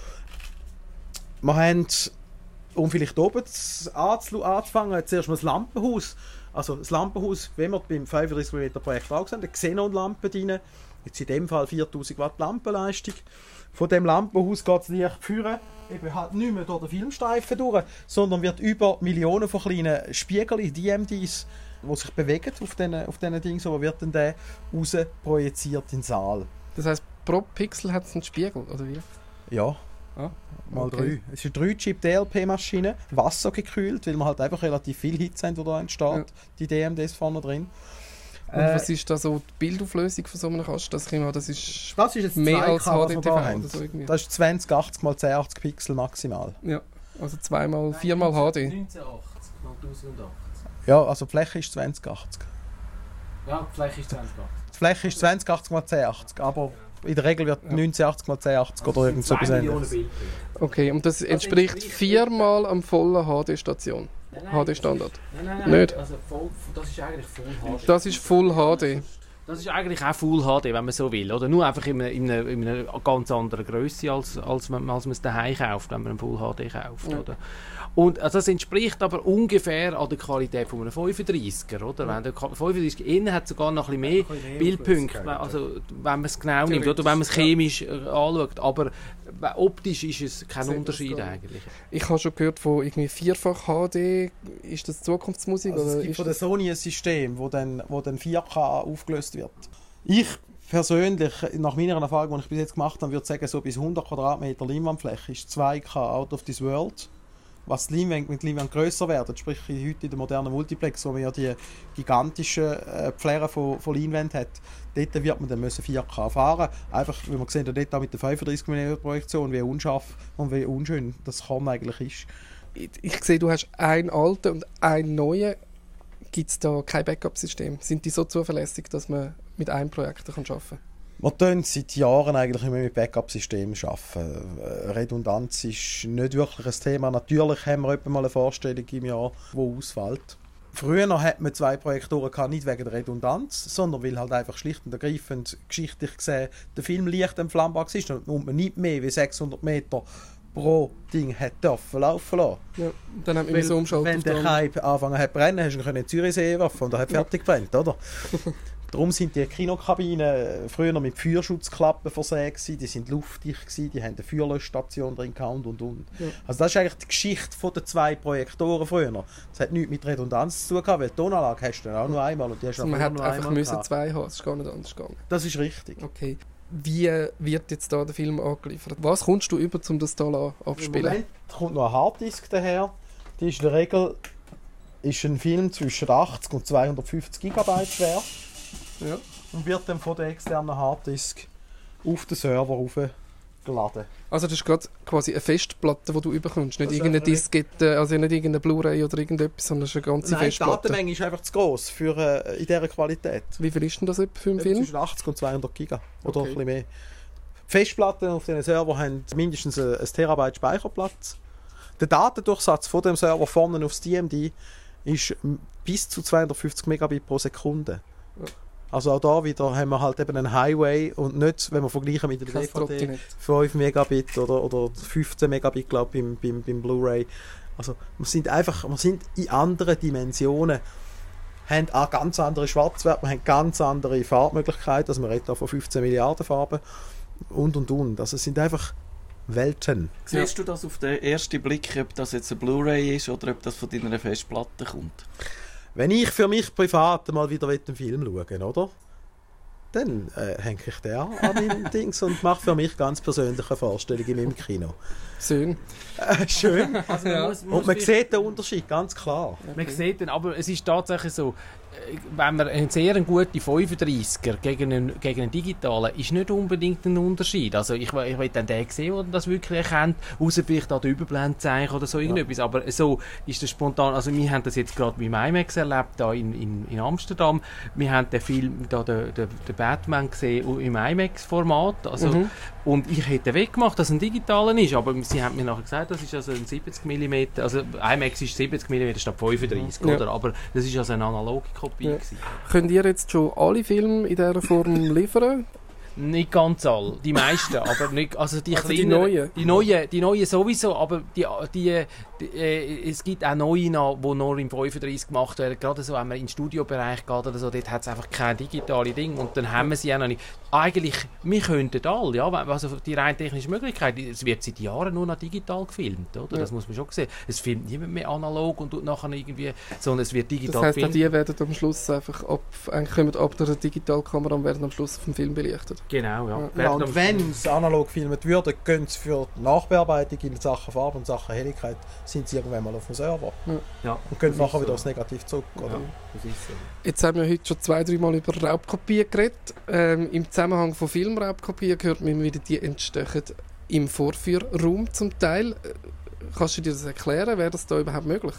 Wir haben, um vielleicht oben anzufangen, zuerst mal das Lampenhaus. Also das Lampenhaus, wenn wir beim 35 mm Projekt auch sehen, eine Xenon-Lampe drin, jetzt in dem Fall 4000 Watt Lampenleistung. Von dem Lampenhaus geht das Licht führen, eben halt nicht mehr durch den Filmstreifen durch, sondern wird über Millionen von kleinen Spiegeln, DMDs, die sich bewegen auf diesen Dingen, aber wird dann der raus projiziert in den Saal. Das heisst, pro Pixel hat es einen Spiegel, oder wie? Ja. Mal Okay. 3. Es ist eine 3-Chip DLP-Maschine, wassergekühlt, weil man halt einfach relativ viel Hitze haben, die da entsteht, Ja. die DMDs vorne drin. Und was ist da so die Bildauflösung von so einem Kasten? Das ist Das ist jetzt mehr 2K, als was wir da HDTV haben. oder so irgendwie. Das ist 2080 x 1080 Pixel maximal. Ja, also 2x, 4x HD. 1980 mal 1080. Ja, also die Fläche ist 2080. Ja, vielleicht ist 2080. Die Fläche ist 2080 x 1080, aber in der Regel wird 1980 x 1080 oder irgend so etwas 2 Millionen ähnliches. Bilder. Okay, und das entspricht 4x am vollen HD-Station. HD-Standard. Nein. Nicht? Also das ist eigentlich Full HD. Das ist Full HD. Das ist eigentlich auch Full HD, wenn man so will. Oder nur einfach in einer ganz anderen Größe, als man es daheim kauft, wenn man einen Full HD kauft. Ja. Oder? Und also das entspricht aber ungefähr an der Qualität von einem 35er. Oder? Wenn der 35er innen hat sogar noch ein bisschen mehr Bildpunkte, also, wenn man es genau nimmt, oder wenn man es chemisch anschaut. Aber optisch ist es kein Sehr Unterschied gut. eigentlich. Ich habe schon gehört von irgendwie 4-fach HD. Ist das Zukunftsmusik? Also es oder gibt ist von der Sony ein System, wo dann 4K aufgelöst wird. Ich persönlich, nach meiner Erfahrung, die ich bis jetzt gemacht habe, würde sagen, so bis 100 Quadratmeter Leinwandfläche ist 2K out of this world. Was die Leinwände mit Leinwand grösser werden, sprich heute in der modernen Multiplex, wo man ja die gigantischen Pfläre von Leinwänden hat, dort wird man dann 4K fahren. Einfach, weil man sehen, dort auch mit der 35 mm Projektion, wie unscharf und wie unschön das Korn eigentlich ist. Ich sehe, du hast einen alten und einen neuen. Gibt es da kein Backup-System? Sind die so zuverlässig, dass man mit einem Projekt arbeiten kann? Wir tun seit Jahren eigentlich immer mit Backup-Systemen arbeiten. Redundanz ist nicht wirklich ein Thema. Natürlich haben wir etwa mal eine Vorstellung im Jahr, die ausfällt. Früher hat man 2 Projektoren gehabt, nicht wegen der Redundanz, sondern weil halt einfach schlicht und ergreifend geschichtlich gesehen der Film leicht entflammbar war und man nicht mehr wie 600 Meter pro Ding hat dürfen laufen lassen. Ja, dann haben wir so umschalten. Wenn der Kai angefangen hat zu brennen, hast du ihn in Zürichsee werfen und er hat fertig gebrannt, oder? Darum sind die Kinokabinen früher mit Feuerschutzklappen versehen gewesen, die sind luftdicht gewesen, die haben eine Feuerlöschstation drin gehabt und. Ja. Also das ist eigentlich die Geschichte der 2 Projektoren früher. Das hat nichts mit Redundanz zu tun gehabt, weil die Tonanlage hast du dann auch nur einmal und die hast du Also man auch hat nur einfach einmal müssen gehabt. 2 haben, es ist gar nicht anders gegangen. Das ist richtig. Okay. Wie wird jetzt da der Film angeliefert? Was kommst du über, um das da Im abspielen? Moment kommt noch ein Harddisk daher. Die ist in der Regel ein Film zwischen 80 und 250 GB schwer. Ja. Und wird dann von der externen Harddisk auf den Server hochgeladen. Also das ist gerade quasi eine Festplatte, die du überkommst. Nicht Das ist irgendeine einfach Diskette, also nicht irgendeine Blu-ray oder irgendetwas, sondern es ist eine ganze Nein, die Festplatte. Datenmenge ist einfach zu gross für, in dieser Qualität. Wie viel ist denn das etwa für einen Film? Zwischen 80 und 200 Giga oder Okay. ein bisschen mehr. Die Festplatten auf diesen Server haben mindestens ein Terabyte Speicherplatz. Der Datendurchsatz von dem Server vorne aufs DMD ist bis zu 250 Megabit pro Sekunde. Ja. Also auch da wieder haben wir halt eben einen Highway und nicht, wenn wir vergleichen mit der Kein DVD, Trottinett. 5 Megabit oder 15 Megabit, glaube ich, beim Blu-ray. Also wir sind in anderen Dimensionen, haben auch ganz andere Schwarzwerte, wir haben ganz andere Farbmöglichkeiten, also wir reden da von 15 Milliarden Farben und. Also es sind einfach Welten. Siehst du das auf den ersten Blick, ob das jetzt eine Blu-ray ist oder ob das von deiner Festplatte kommt? Wenn ich für mich privat mal wieder einen Film schauen, oder? Dann hänge ich den an meinem Dings und mache für mich ganz persönliche Vorstellungen in meinem Kino. Schön. Schön. Also Ja. Und man sieht den Unterschied, ganz klar. Man sieht den, aber es ist tatsächlich so, wenn man einen sehr guten 35er gegen einen digitalen, ist nicht unbedingt ein Unterschied. Also ich will dann den sehen, der das wirklich erkennt, außer vielleicht da die Überblendzeichen oder so irgendetwas. Aber so ist das spontan. Also wir haben das jetzt gerade beim IMAX erlebt, da in Amsterdam. Wir haben den Film, da den Batman gesehen im IMAX-Format. Also, und ich hätte weggemacht, dass es ein digitaler ist, aber sie haben mir nachher gesagt, das ist also ein 70 mm, also IMAX ist 70 mm statt 35, Ja. oder? Aber das ist also eine analoge Kopie Ja. gewesen. Könnt ihr jetzt schon alle Filme in dieser Form liefern? Nicht ganz alle, die meisten, aber nicht, also die Also die kleineren, neuen? die neuen sowieso, aber die es gibt auch neue, die noch im 35 gemacht werden. Gerade so, wenn man in den Studiobereich geht oder so, dort hat es einfach keine digitale Dinge. Und dann haben wir sie auch noch nicht. Eigentlich, wir könnten alle, ja, also die rein technische Möglichkeit, es wird seit Jahren nur noch digital gefilmt, oder? Ja. Das muss man schon sehen. Es filmt niemand mehr analog und tut nachher irgendwie, sondern es wird digital gefilmt. Das heisst, die werden am Schluss einfach kommen ab der Digitalkamera und werden am Schluss vom Film belichtet. Genau, ja. Ja, und wenn es analog gefilmt würde, gehen sie für die Nachbearbeitung in Sachen Farbe und Sachen Helligkeit, sind sie irgendwann mal auf dem Server. Ja. Und können nachher wieder aufs Negativ zurück. Oder? Ja, das ist so. Jetzt haben wir heute schon 2-3 Mal über Raubkopien geredet. Im Zusammenhang von Filmraubkopien hört man wieder, die entstehen im Vorführraum zum Teil. Kannst du dir das erklären? Wäre das da überhaupt möglich?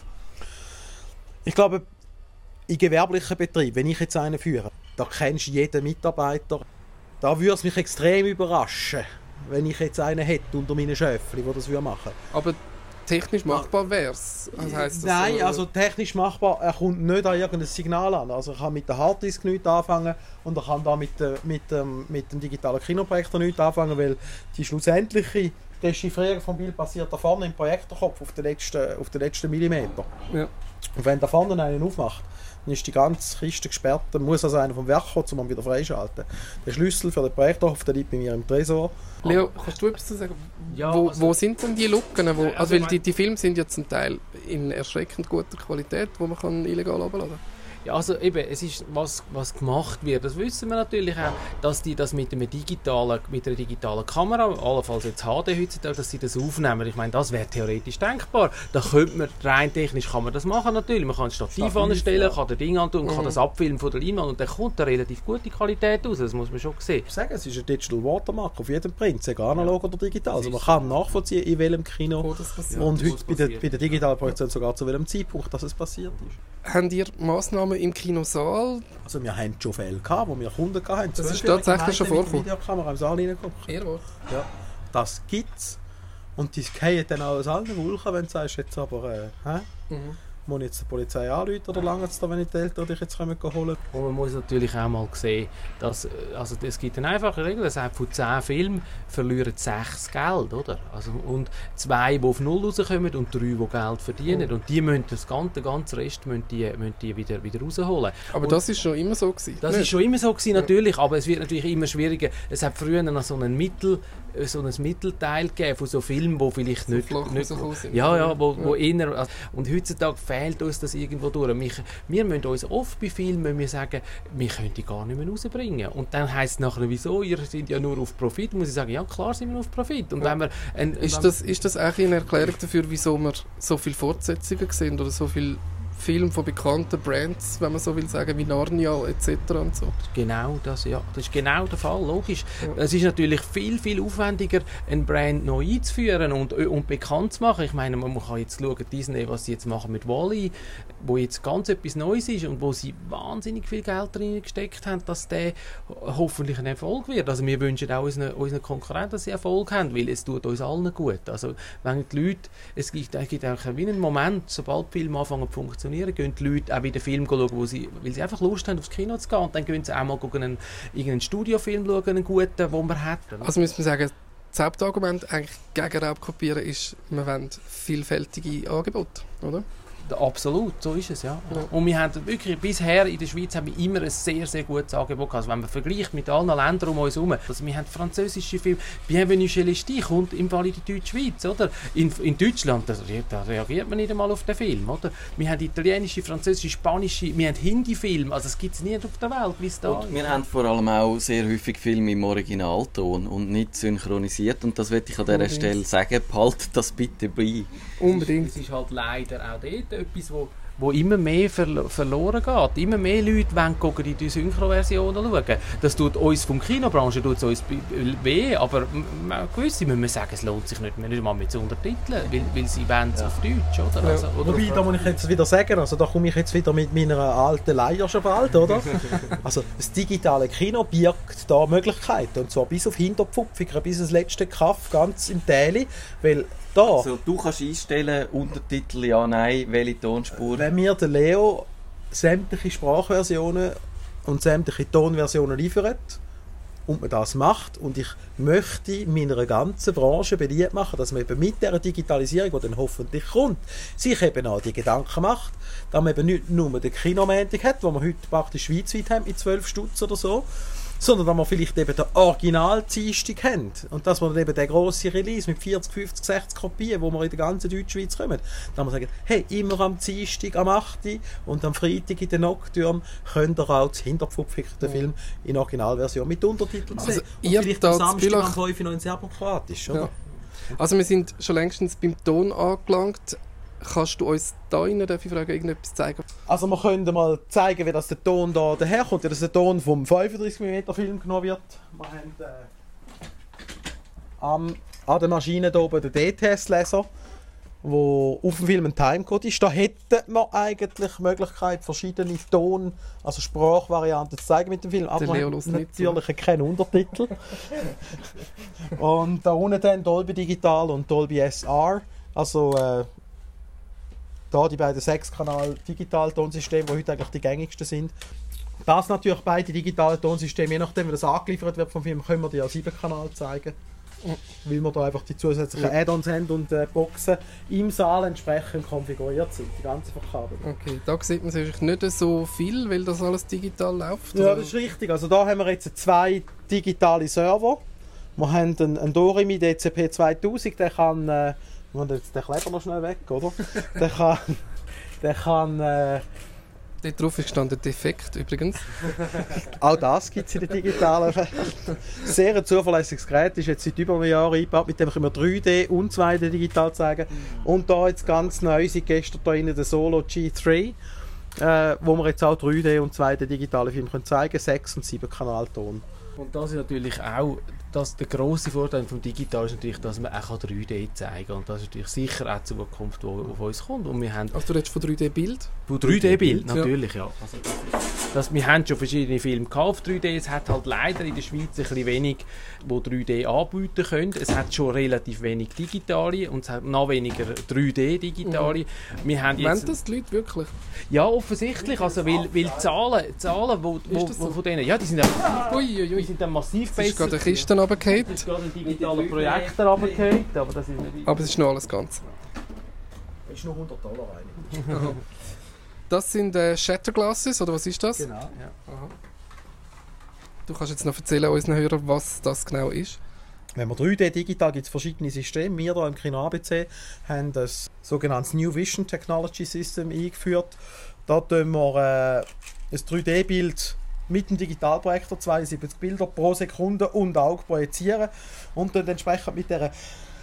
Ich glaube, in gewerblichen Betrieben, wenn ich jetzt einen führe, da kennst du jeden Mitarbeiter. Da würde es mich extrem überraschen, wenn ich jetzt einen hätte unter meinen Schöffli, der das machen würde. Aber technisch machbar wäre es? Nein, so, also technisch machbar, er kommt nicht an irgendein Signal an. Also er kann mit der Harddisk nichts anfangen und er kann da mit dem digitalen Kinoprojektor nichts anfangen, weil die schlussendliche Dechiffrierung vom Bild passiert da vorne im Projektorkopf auf den letzten Millimeter. Ja. Und wenn da vorne einen aufmacht, dann ist die ganze Kiste gesperrt, dann muss also einer vom Werk kommen, um ihn wieder freischalten. Der Schlüssel für den Projektorkopf, der liegt bei mir im Tresor. Leo, kannst du etwas zu sagen? Ja, wo sind denn die Lücken? Weil die Filme sind ja zum Teil in erschreckend guter Qualität, wo man kann illegal abladen kann. Ja, also eben, es ist, was gemacht wird, das wissen wir natürlich auch, dass die das mit einer digitalen Kamera, allenfalls jetzt HD heutzutage, dass sie das aufnehmen. Ich meine, das wäre theoretisch denkbar. Da könnte man, rein technisch kann man das machen natürlich. Man kann ein Stativ anstellen, kann das Ding antun, kann das abfilmen von der Leinwand und dann kommt eine relativ gute Qualität raus. Das muss man schon sehen. Ich sage, es ist ein Digital Watermark auf jedem Print, sei analog oder digital. Also man kann nachvollziehen, in welchem Kino und heute bei der digitalen Produktion sogar zu welchem Zeitpunkt dass es passiert ist. Habt ihr Massnahmen im Kinosaal? Also wir haben schon Fälle gehabt, wo wir Kunden hatten. Das ist tatsächlich schon vorgekommen. Videokamera im Saal reingeguckt. Ja, das gibt's. Und die fallen dann auch aus allen Wolken, wenn du sagst, jetzt aber, muss ich jetzt die Polizei anrufen oder lange es da, wenn ich die Eltern dich jetzt holen können? Und man muss natürlich auch mal sehen, dass, also es gibt eine einfache Regel, das heißt, von 10 Filmen verlieren 6 Geld, oder? Also, und 2, die auf 0 rauskommen und 3, die Geld verdienen. Und die müssen den ganzen Rest müssen die wieder rausholen. Aber und das ist schon immer so gewesen. Das ist schon immer so gewesen, natürlich, aber es wird natürlich immer schwieriger. Es hat früher noch so ein Mittelteil gegeben von so Filmen, wo vielleicht so nicht sind. Wo eher, also, und heutzutage fehlt uns das irgendwo durch. Wir müssen uns oft bei Filmen sagen, wir können die gar nicht mehr rausbringen. Und dann heisst es nachher, wieso? Ihr seid ja nur auf Profit. Muss ich sagen, ja klar sind wir auf Profit. Und wenn wir ist das eigentlich eine Erklärung dafür, wieso wir so viele Fortsetzungen sehen oder so viele Filme von bekannten Brands, wenn man so will sagen, wie Narnia etc. und so. Genau das, ja. Das ist genau der Fall, logisch. Ja. Es ist natürlich viel, viel aufwendiger, einen Brand neu einzuführen und bekannt zu machen. Ich meine, man kann jetzt schauen, Disney, was sie jetzt machen mit WALL-E, wo jetzt ganz etwas Neues ist und wo sie wahnsinnig viel Geld drin gesteckt haben, dass der hoffentlich ein Erfolg wird. Also wir wünschen auch unseren Konkurrenten, dass sie Erfolg haben, weil es tut uns allen gut. Also wenn die Leute, es gibt auch wie einen Moment, sobald die Filme anfangen zu funktionieren, gehen die Leute auch wieder Filme schauen, weil sie einfach Lust haben, aufs Kino zu gehen. Und dann gehen sie auch mal irgendeinen Studiofilm schauen, einen guten, den wir hätten. Also müssen wir sagen, das Hauptargument eigentlich gegen Raubkopieren ist, wir wollen vielfältige Angebote, oder? Absolut, so ist es, ja. Und wir haben wirklich, bisher in der Schweiz haben wir immer ein sehr, sehr gutes Angebot gehabt. Also wenn man vergleicht mit allen Ländern um uns herum, also wir haben französische Filme, Bienvenue chez les Ch'tis kommt im Fall in die deutsche Schweiz, oder? In Deutschland, da reagiert man nicht einmal auf den Film, oder? Wir haben italienische, französische, spanische, wir haben Hindi-Filme, also es gibt es nie auf der Welt, wie es da ist. Wir haben vor allem auch sehr häufig Filme im Originalton und nicht synchronisiert und das möchte ich an dieser Stelle sagen, behaltet das bitte bei. Unbedingt. Es ist halt leider auch dort etwas, wo immer mehr verloren geht. Immer mehr Leute wollen die Synchro-Versionen schauen. Das tut uns vom Kinobranche uns weh, aber gewisse müssen wir sagen, es lohnt sich nicht mal mit zu untertiteln, weil sie wollen es auf Deutsch, oder? Ja. Also, Wobei, da muss ich jetzt wieder sagen, also da komme ich jetzt wieder mit meiner alten Leier schon bald, oder? Also das digitale Kino birgt da Möglichkeiten, und zwar bis auf Hinterpfupfiger, bis ins letzte Kaff, ganz im Täli, weil da... Also du kannst einstellen, Untertitel, ja, nein, welche Tonspur. Wenn mir der Leo sämtliche Sprachversionen und sämtliche Tonversionen liefert, und man das macht. Und ich möchte meiner ganzen Branche beliebt machen, dass man eben mit der Digitalisierung, die dann hoffentlich kommt, sich eben auch die Gedanken macht, dass man eben nicht nur den Kinomontag hat, wo wir heute praktisch schweizweit haben mit 12 Stutz oder so, sondern dass wir vielleicht eben den Original-Dienstag haben. Und dass wir dann eben den grossen Release mit 40, 50, 60 Kopien, wo wir in der ganzen Deutschschweiz kommen, dass wir sagen, hey, immer am Dienstag, am 8. und am Freitag in der Nocturne könnt ihr auch das hinterpfupfigte Film in Originalversion mit Untertiteln sehen. Also, und ihr vielleicht da am Samstag Bülach- am 5 noch in Serbokroatisch, oder? Ja. Also wir sind schon längstens beim Ton angelangt. Kannst du uns da rein, darf ich fragen, irgendetwas zeigen? Also wir können mal zeigen, wie das der Ton da daherkommt. Ja, dass der Ton vom 35mm Film genommen wird. Wir haben an der Maschine hier oben den DTS-Leser, wo auf dem Film ein Timecode ist. Da hätten wir eigentlich die Möglichkeit, verschiedene also Sprachvarianten zu zeigen mit dem Film. Aber wir haben natürlich keinen Untertitel. Und da unten dann Dolby Digital und Dolby SR. Also da die beiden 6-Kanal-Digital-Tonsysteme, die heute eigentlich die gängigsten sind. Das natürlich beide digitale Tonsysteme, je nachdem wie das angeliefert wird vom Film, können wir die auch 7-Kanal zeigen. Weil wir da einfach die zusätzlichen Add-ons haben und Boxen im Saal entsprechend konfiguriert sind, die ganze Verkabelung. Okay, da sieht man natürlich nicht so viel, weil das alles digital läuft. Ja, das ist richtig. Also da haben wir jetzt 2 digitale Server. Wir haben einen Doremi DCP 2000, der kann... wir haben jetzt den Kleber noch schnell weg, oder? Der kann dort drauf ist gestanden Defekt übrigens. auch das gibt es in der digitalen Welt. Sehr ein zuverlässiges Gerät, ist jetzt seit über einem Jahr eingebaut, mit dem können wir 3D und 2D digital zeigen. Und da jetzt ganz neu, seit gestern da innen der Solo G3, wo wir jetzt auch 3D und 2D digitale Filme können zeigen, 6- und 7-Kanal-Ton. Und das ist natürlich auch, der grosse Vorteil vom Digital ist natürlich, dass man auch 3D zeigen kann. Und das ist natürlich sicher auch die Zukunft, die auf uns kommt. Und wir haben Also du redest von 3D-Bild? von 3D-Bild, natürlich, ja. Also wir haben schon verschiedene Filme auf 3D. Es hat halt leider in der Schweiz ein bisschen wenig, die 3D anbieten können. Es hat schon relativ wenig digitale und es hat noch weniger 3D-digitale. Wir haben jetzt... Wollen das die Leute wirklich? Ja, offensichtlich. Also, weil Zahlen wo von denen... Ja, die sind die sind dann massiv besser. Es ist gerade eine Kiste runtergefallen. Es ist gerade ein digitaler Projektor runtergefallen, aber das ist nicht... Aber es ist noch alles ganz. Das ist nur $100 eigentlich. Das sind Shatterglasses, oder was ist das? Genau. Ja. Aha. Du kannst jetzt noch erzählen unseren Hörern, was das genau ist. Wenn wir 3D digital gibt es verschiedene Systeme. Wir hier im Kino ABC haben das sogenanntes New Vision Technology System eingeführt. Da tun wir ein 3D-Bild mit dem Digitalprojektor 72 Bilder pro Sekunde und Auge projizieren und dann entsprechend mit dieser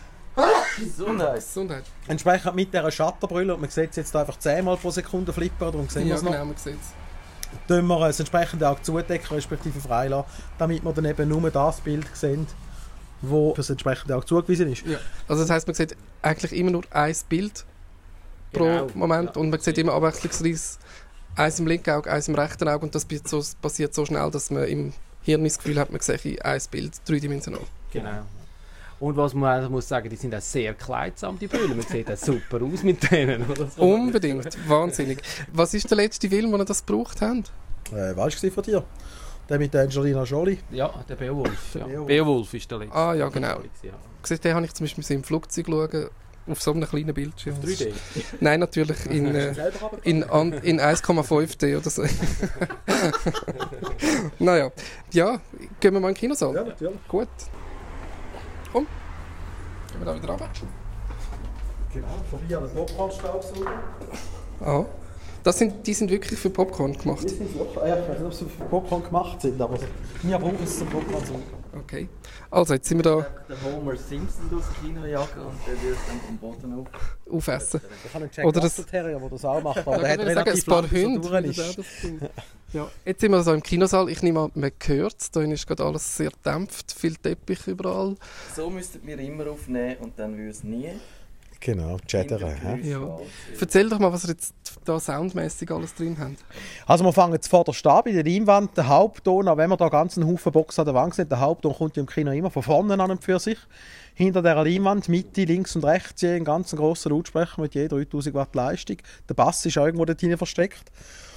Gesundheit. entsprechend mit dieser Shutterbrille, und man sieht es jetzt einfach 10 Mal pro Sekunde flippern, darum sehen wir Ja, es noch. genau, man sieht es. Tun wir das entsprechende Auge zudecken, respektive freilassen, damit wir dann eben nur das Bild sehen, das für das entsprechende Auge zugewiesen ist. Ja. Also das heisst, man sieht eigentlich immer nur ein Bild pro Genau. Moment Ja. und man sieht immer abwechslungsweise eins im linken Auge, eins im rechten Auge und das passiert so schnell, dass man im Hirn das Gefühl hat, man sehe ein Bild dreidimensional. Genau. Und was man auch muss sagen, die sind auch sehr kleidsam, die Brüllen. Man sieht auch super aus mit denen. Oder so. Unbedingt, wahnsinnig. Was ist der letzte Film, wo ihr das gebraucht habt? Was war von dir? Der mit Angelina Jolie. Ja, der Beowulf. Ja. Beowulf. Beowulf ist der letzte. Ah ja, genau. Ja. Gesehen, den habe ich zum Beispiel im Flugzeug schauen, auf so einem kleinen Bildschirm. 3D. Nein, natürlich in 1,5D oder so. Naja, ja, gehen wir mal in den Kinosaal. Ja, natürlich. Gut. Komm, gehen wir da wieder runter. Genau, vorbei an den Popcorn-Staubsauger. Ah, die sind wirklich für Popcorn gemacht. Die sind wirklich, ich weiß nicht, ob sie für Popcorn gemacht sind, aber wir brauchen es zum Popcorn. Okay. Also, jetzt sind wir da Der Homer Simpson durchs Kino jagen und der wird dann vom Boden aufessen. Ich habe einen Jack Oder das- Russell Terrier, der das auch macht, aber Ja, der hat ich würde sagen, relativ ein paar lang, bis er Hunde. durch das ist. auch das Ding. Ja. Jetzt sind wir so im Kinosaal. Ich nehme an, man hört es. Da ist gerade alles sehr dämpft, viel Teppich überall. So müsstet wir immer aufnehmen und dann würde es nie. Genau, chattern. Ja. Erzähl doch mal, was ihr jetzt da soundmäßig alles drin habt. Also wir fangen jetzt vor der Stab bei der Leinwand, der Hauptton, auch wenn wir da ganz einen Haufen Boxen an der Wand sehen, der Hauptton kommt ja im Kino immer von vorne an und für sich. Hinter dieser Leinwand, Mitte, links und rechts, je einen ganz grossen Lautsprecher mit je 3000 Watt Leistung. Der Bass ist auch irgendwo dort hinein versteckt.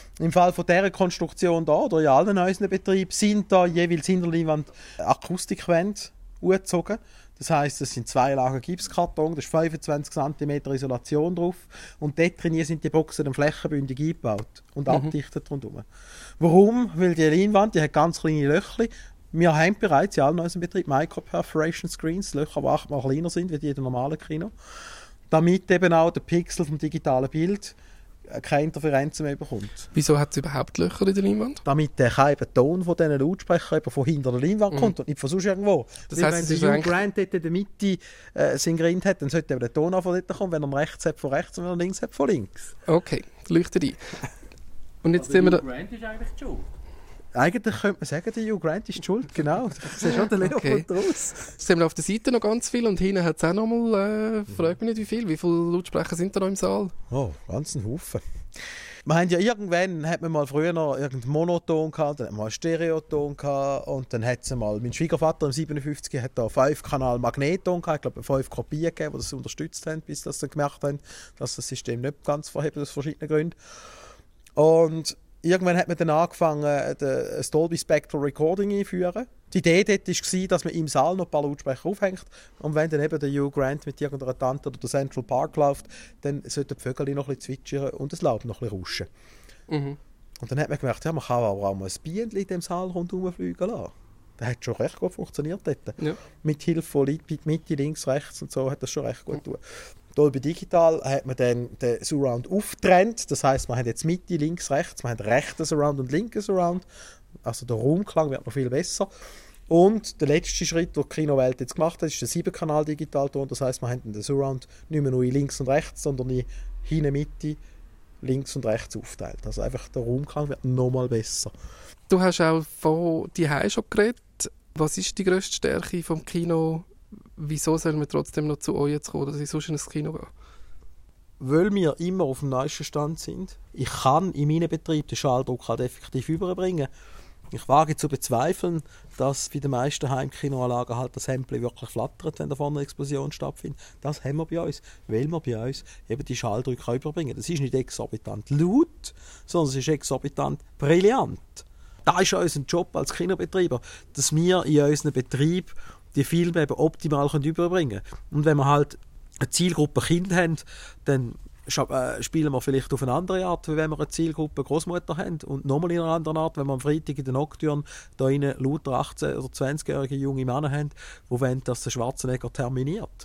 Im Fall von dieser Konstruktion da, oder in allen unseren Betrieben, sind da jeweils hinter der Leinwand Akustikwände angezogen. Das heisst, es sind 2 Lagen Gipskarton, da ist 25 cm Isolation drauf und dort drin sind die Boxen dann flächenbündig eingebaut und abdichtet rundherum. Warum? Weil die Leinwand, die hat ganz kleine Löcher. Wir haben bereits in allen unseren Betrieben Micro-Perforation Screens, Löcher, die 8-mal kleiner sind wie die in den normalen Kino, damit eben auch der Pixel vom digitalen Bild keine Interferenzen mehr bekommt. Wieso hat es überhaupt Löcher in der Leinwand? Damit der kein Ton von diesen Lautsprechern eben von hinter der Leinwand kommt und nicht von sonst irgendwo. Das heisst, wenn der Hugh Grant dort in der Mitte seinen Grind hat, dann sollte eben der Ton auch von dort kommen, wenn er rechts hat, von rechts und wenn er links hat, von links. Okay, leuchtet ein. Und jetzt sehen wir da... Grant ist eigentlich die Schuld. Eigentlich könnte man sagen, der Hugh Grant ist die schuld, genau. Das ist schon der Leopold draus. Jetzt sehen wir auf der Seite noch ganz viel und hinten hat es auch noch mal, fragt mich nicht wie viele Lautsprecher sind da noch im Saal? Oh, ganz ein Haufen. Wir haben ja irgendwann, hat man mal früher noch irgendeinen Monoton gehabt, dann hat man mal einen Stereoton gehabt und dann hat es mal, mein Schwiegervater im 57 hat da 5-Kanal Magneton gehabt, ich glaube 5 Kopien gegeben, die das unterstützt haben, bis das dann gemerkt haben, dass das System nicht ganz verhebt aus verschiedenen Gründen. Und irgendwann hat man dann angefangen, das Dolby Spectral Recording einzuführen. Die Idee dort war, dass man im Saal noch ein paar Lautsprecher aufhängt und wenn dann eben der Hugh Grant mit irgendeiner Tante oder der Central Park läuft, dann sollten die Vögel noch ein bisschen zwitschern und das Laub noch ein bisschen rauschen. Und dann hat man gemerkt, ja, man kann aber auch mal ein Bienen in dem Saal rundherum fliegen lassen. Das hat schon recht gut funktioniert dort. Ja. Mit Hilfe von Leuten, Mitte, links, rechts und so hat das schon recht gut getan. Dolby Digital hat man dann den Surround aufgetrennt. Das heisst, man hat jetzt Mitte, links, rechts, man hat rechten Surround und linken Surround. Also der Raumklang wird noch viel besser. Und der letzte Schritt, den die Kinowelt jetzt gemacht hat, ist der 7-Kanal-Digitalton. Das heisst, man hat den Surround nicht mehr nur in links und rechts, sondern in hinten, Mitte, links und rechts aufteilt. Also einfach der Raumklang wird nochmal besser. Du hast auch von die schon geredet. Was ist die grösste Stärke vom Kino? Wieso sollen wir trotzdem noch zu euch jetzt kommen, dass ich sonst ins Kino gehe? Weil wir immer auf dem neuesten Stand sind. Ich kann in meinem Betrieb den Schalldruck halt effektiv überbringen. Ich wage zu bezweifeln, dass bei den meisten Heimkinoanlagen halt das Hempel wirklich flattert, wenn da vorne eine Explosion stattfindet. Das haben wir bei uns, weil wir bei uns eben die Schalldrücke überbringen. Das ist nicht exorbitant laut, sondern es ist exorbitant brillant. Das ist unser Job als Kinobetreiber, dass wir in unseren Betrieb die Filme eben optimal überbringen können. Und wenn wir halt eine Zielgruppe Kinder haben, dann spielen wir vielleicht auf eine andere Art, wie wenn wir eine Zielgruppe Großmutter haben. Und nochmal in einer anderen Art, wenn wir am Freitag in der Nocturne da rein lauter 18- oder 20-jährige junge Männer haben, die wollen, dass der Schwarzenegger terminiert.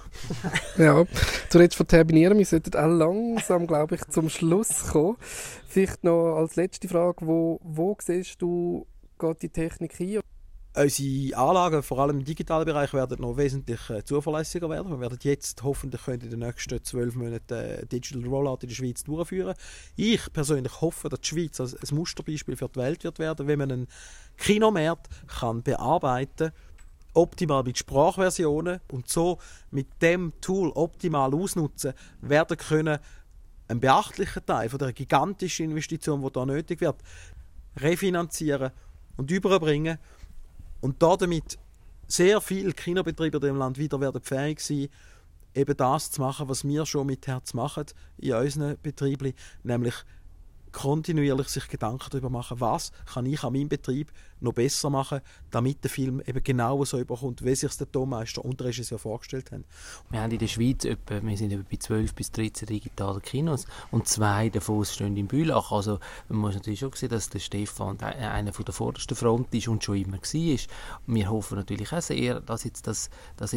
Ja, du redest von terminieren. Wir sollten auch langsam, glaube ich, zum Schluss kommen. Vielleicht noch als letzte Frage, wo siehst du, geht die Technik hin? Unsere Anlagen, vor allem im digitalen Bereich, werden noch wesentlich zuverlässiger werden. Wir werden jetzt hoffentlich in den nächsten 12 Monaten Digital Rollout in der Schweiz durchführen. Ich persönlich hoffe, dass die Schweiz als ein Musterbeispiel für die Welt wird werden, wenn man einen Kinomarkt kann bearbeiten, optimal mit Sprachversionen und so mit dem Tool optimal ausnutzen, werden können einen beachtlichen Teil von der gigantischen Investition, die da nötig wird, refinanzieren und überbringen. Und damit sehr viele Kinobetriebe in diesem Land wieder werden fähig sein, eben das zu machen, was wir schon mit Herz machen in unseren Betrieben, nämlich kontinuierlich sich Gedanken darüber machen, was kann ich an meinem Betrieb noch besser machen, damit der Film eben genau so überkommt, wie sich der Tonmeister und der Regisseur vorgestellt haben. Wir haben in der Schweiz wir sind bei 12 bis 13 digitalen Kinos und 2 davon stehen in Bülach. Also man muss natürlich schon sehen, dass der Stefan einer von der vordersten Front ist und schon immer war. Wir hoffen natürlich auch sehr, dass jetzt das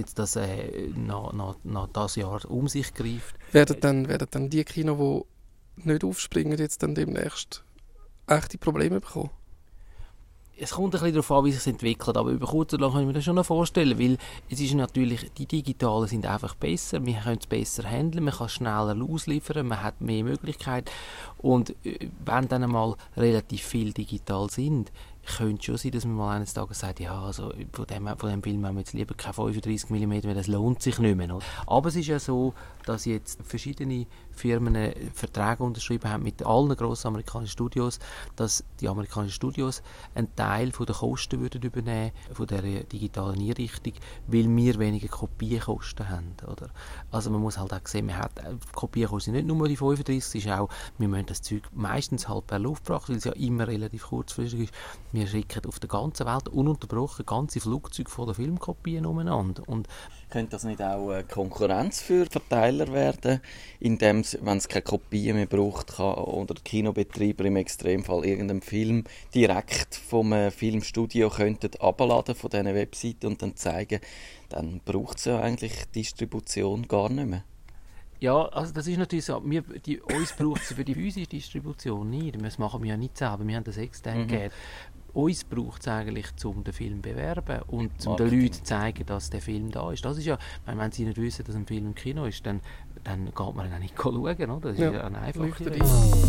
nach das Jahr um sich greift. Werden dann die Kinos, die nicht aufspringen, jetzt dann demnächst echte Probleme bekommen? Es kommt ein bisschen darauf an, wie es sich entwickelt, aber über kurz oder lang kann ich mir das schon noch vorstellen, weil es ist natürlich, die Digitalen sind einfach besser, wir können es besser handeln, man kann schneller ausliefern, man hat mehr Möglichkeiten und wenn dann einmal relativ viel digital sind, könnte schon sein, dass man mal eines Tages sagt, ja, also von dem Film haben wir jetzt lieber keine 35 mm, weil das lohnt sich nicht mehr. Oder? Aber es ist ja so, dass jetzt verschiedene Firmen Verträge unterschrieben haben mit allen grossen amerikanischen Studios, dass die amerikanischen Studios einen Teil von der Kosten würden übernehmen von der digitalen Einrichtung, weil wir weniger Kopienkosten haben. Oder? Also man muss halt auch sehen, Kopienkosten sind nicht nur die 35, es ist auch, wir müssen das Zeug meistens halt per Luftfracht, weil es ja immer relativ kurzfristig ist. Wir schicken auf der ganzen Welt ununterbrochen ganze Flugzeuge von der Filmkopien umeinander. Und könnte das nicht auch eine Konkurrenz für Verteiler werden, indem, wenn es keine Kopien mehr braucht, kann oder der Kinobetreiber im Extremfall irgendeinen Film direkt vom Filmstudio könnten abladen von diesen Webseiten und dann zeigen, dann braucht es ja eigentlich Distribution gar nicht mehr. Ja, also das ist natürlich so. Uns braucht es für die physische Distribution nicht. Das machen wir ja nicht selber. Wir haben das extern gegeben. Uns braucht es eigentlich, um den Film zu bewerben und um den Leuten zu zeigen, dass der Film da ist. Das ist ja, wenn sie nicht wissen, dass ein Film im Kino ist, dann geht man ihn auch nicht schauen. Oder? Das ist ja eine einfache Regel.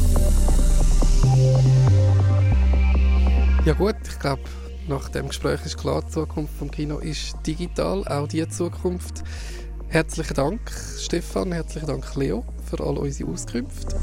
Ja gut, ich glaube, nach dem Gespräch ist klar, die Zukunft vom Kino ist digital, auch die Zukunft. Herzlichen Dank, Stefan, herzlichen Dank, Leo, für all unsere Auskünfte.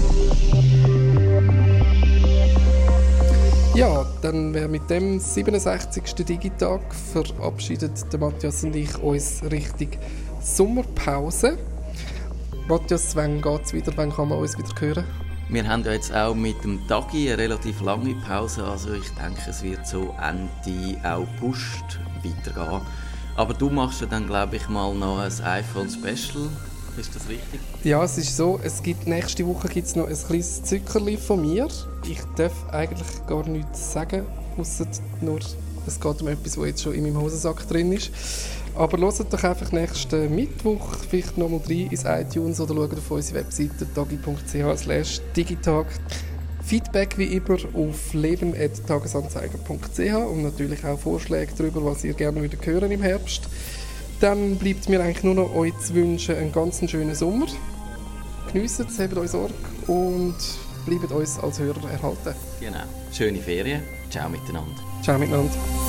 Ja, dann wäre mit dem 67. Digitag verabschiedet der Matthias und ich uns Richtung Sommerpause. Matthias, wann geht es wieder? Wann kann man uns wieder hören? Wir haben ja jetzt auch mit dem Tagi eine relativ lange Pause, also ich denke, es wird so Ende August weitergehen. Aber du machst ja dann, glaube ich, mal noch ein iPhone-Special. Ist das richtig? Ja, es ist so, nächste Woche gibt es noch ein kleines Zückerli von mir. Ich darf eigentlich gar nichts sagen, ausser nur, es geht um etwas, was jetzt schon in meinem Hosensack drin ist. Aber hört doch einfach nächsten Mittwoch vielleicht nochmal rein ins iTunes oder schaut auf unsere Webseite tagi.ch/digitag. Feedback wie immer auf leben@tagesanzeiger.ch und natürlich auch Vorschläge darüber, was ihr gerne wieder hören im Herbst. Dann bleibt mir eigentlich nur noch euch zu wünschen einen ganz schönen Sommer. Geniesst es, habt euch Sorge und bleibt uns als Hörer erhalten. Genau. Schöne Ferien. Ciao miteinander. Ciao miteinander.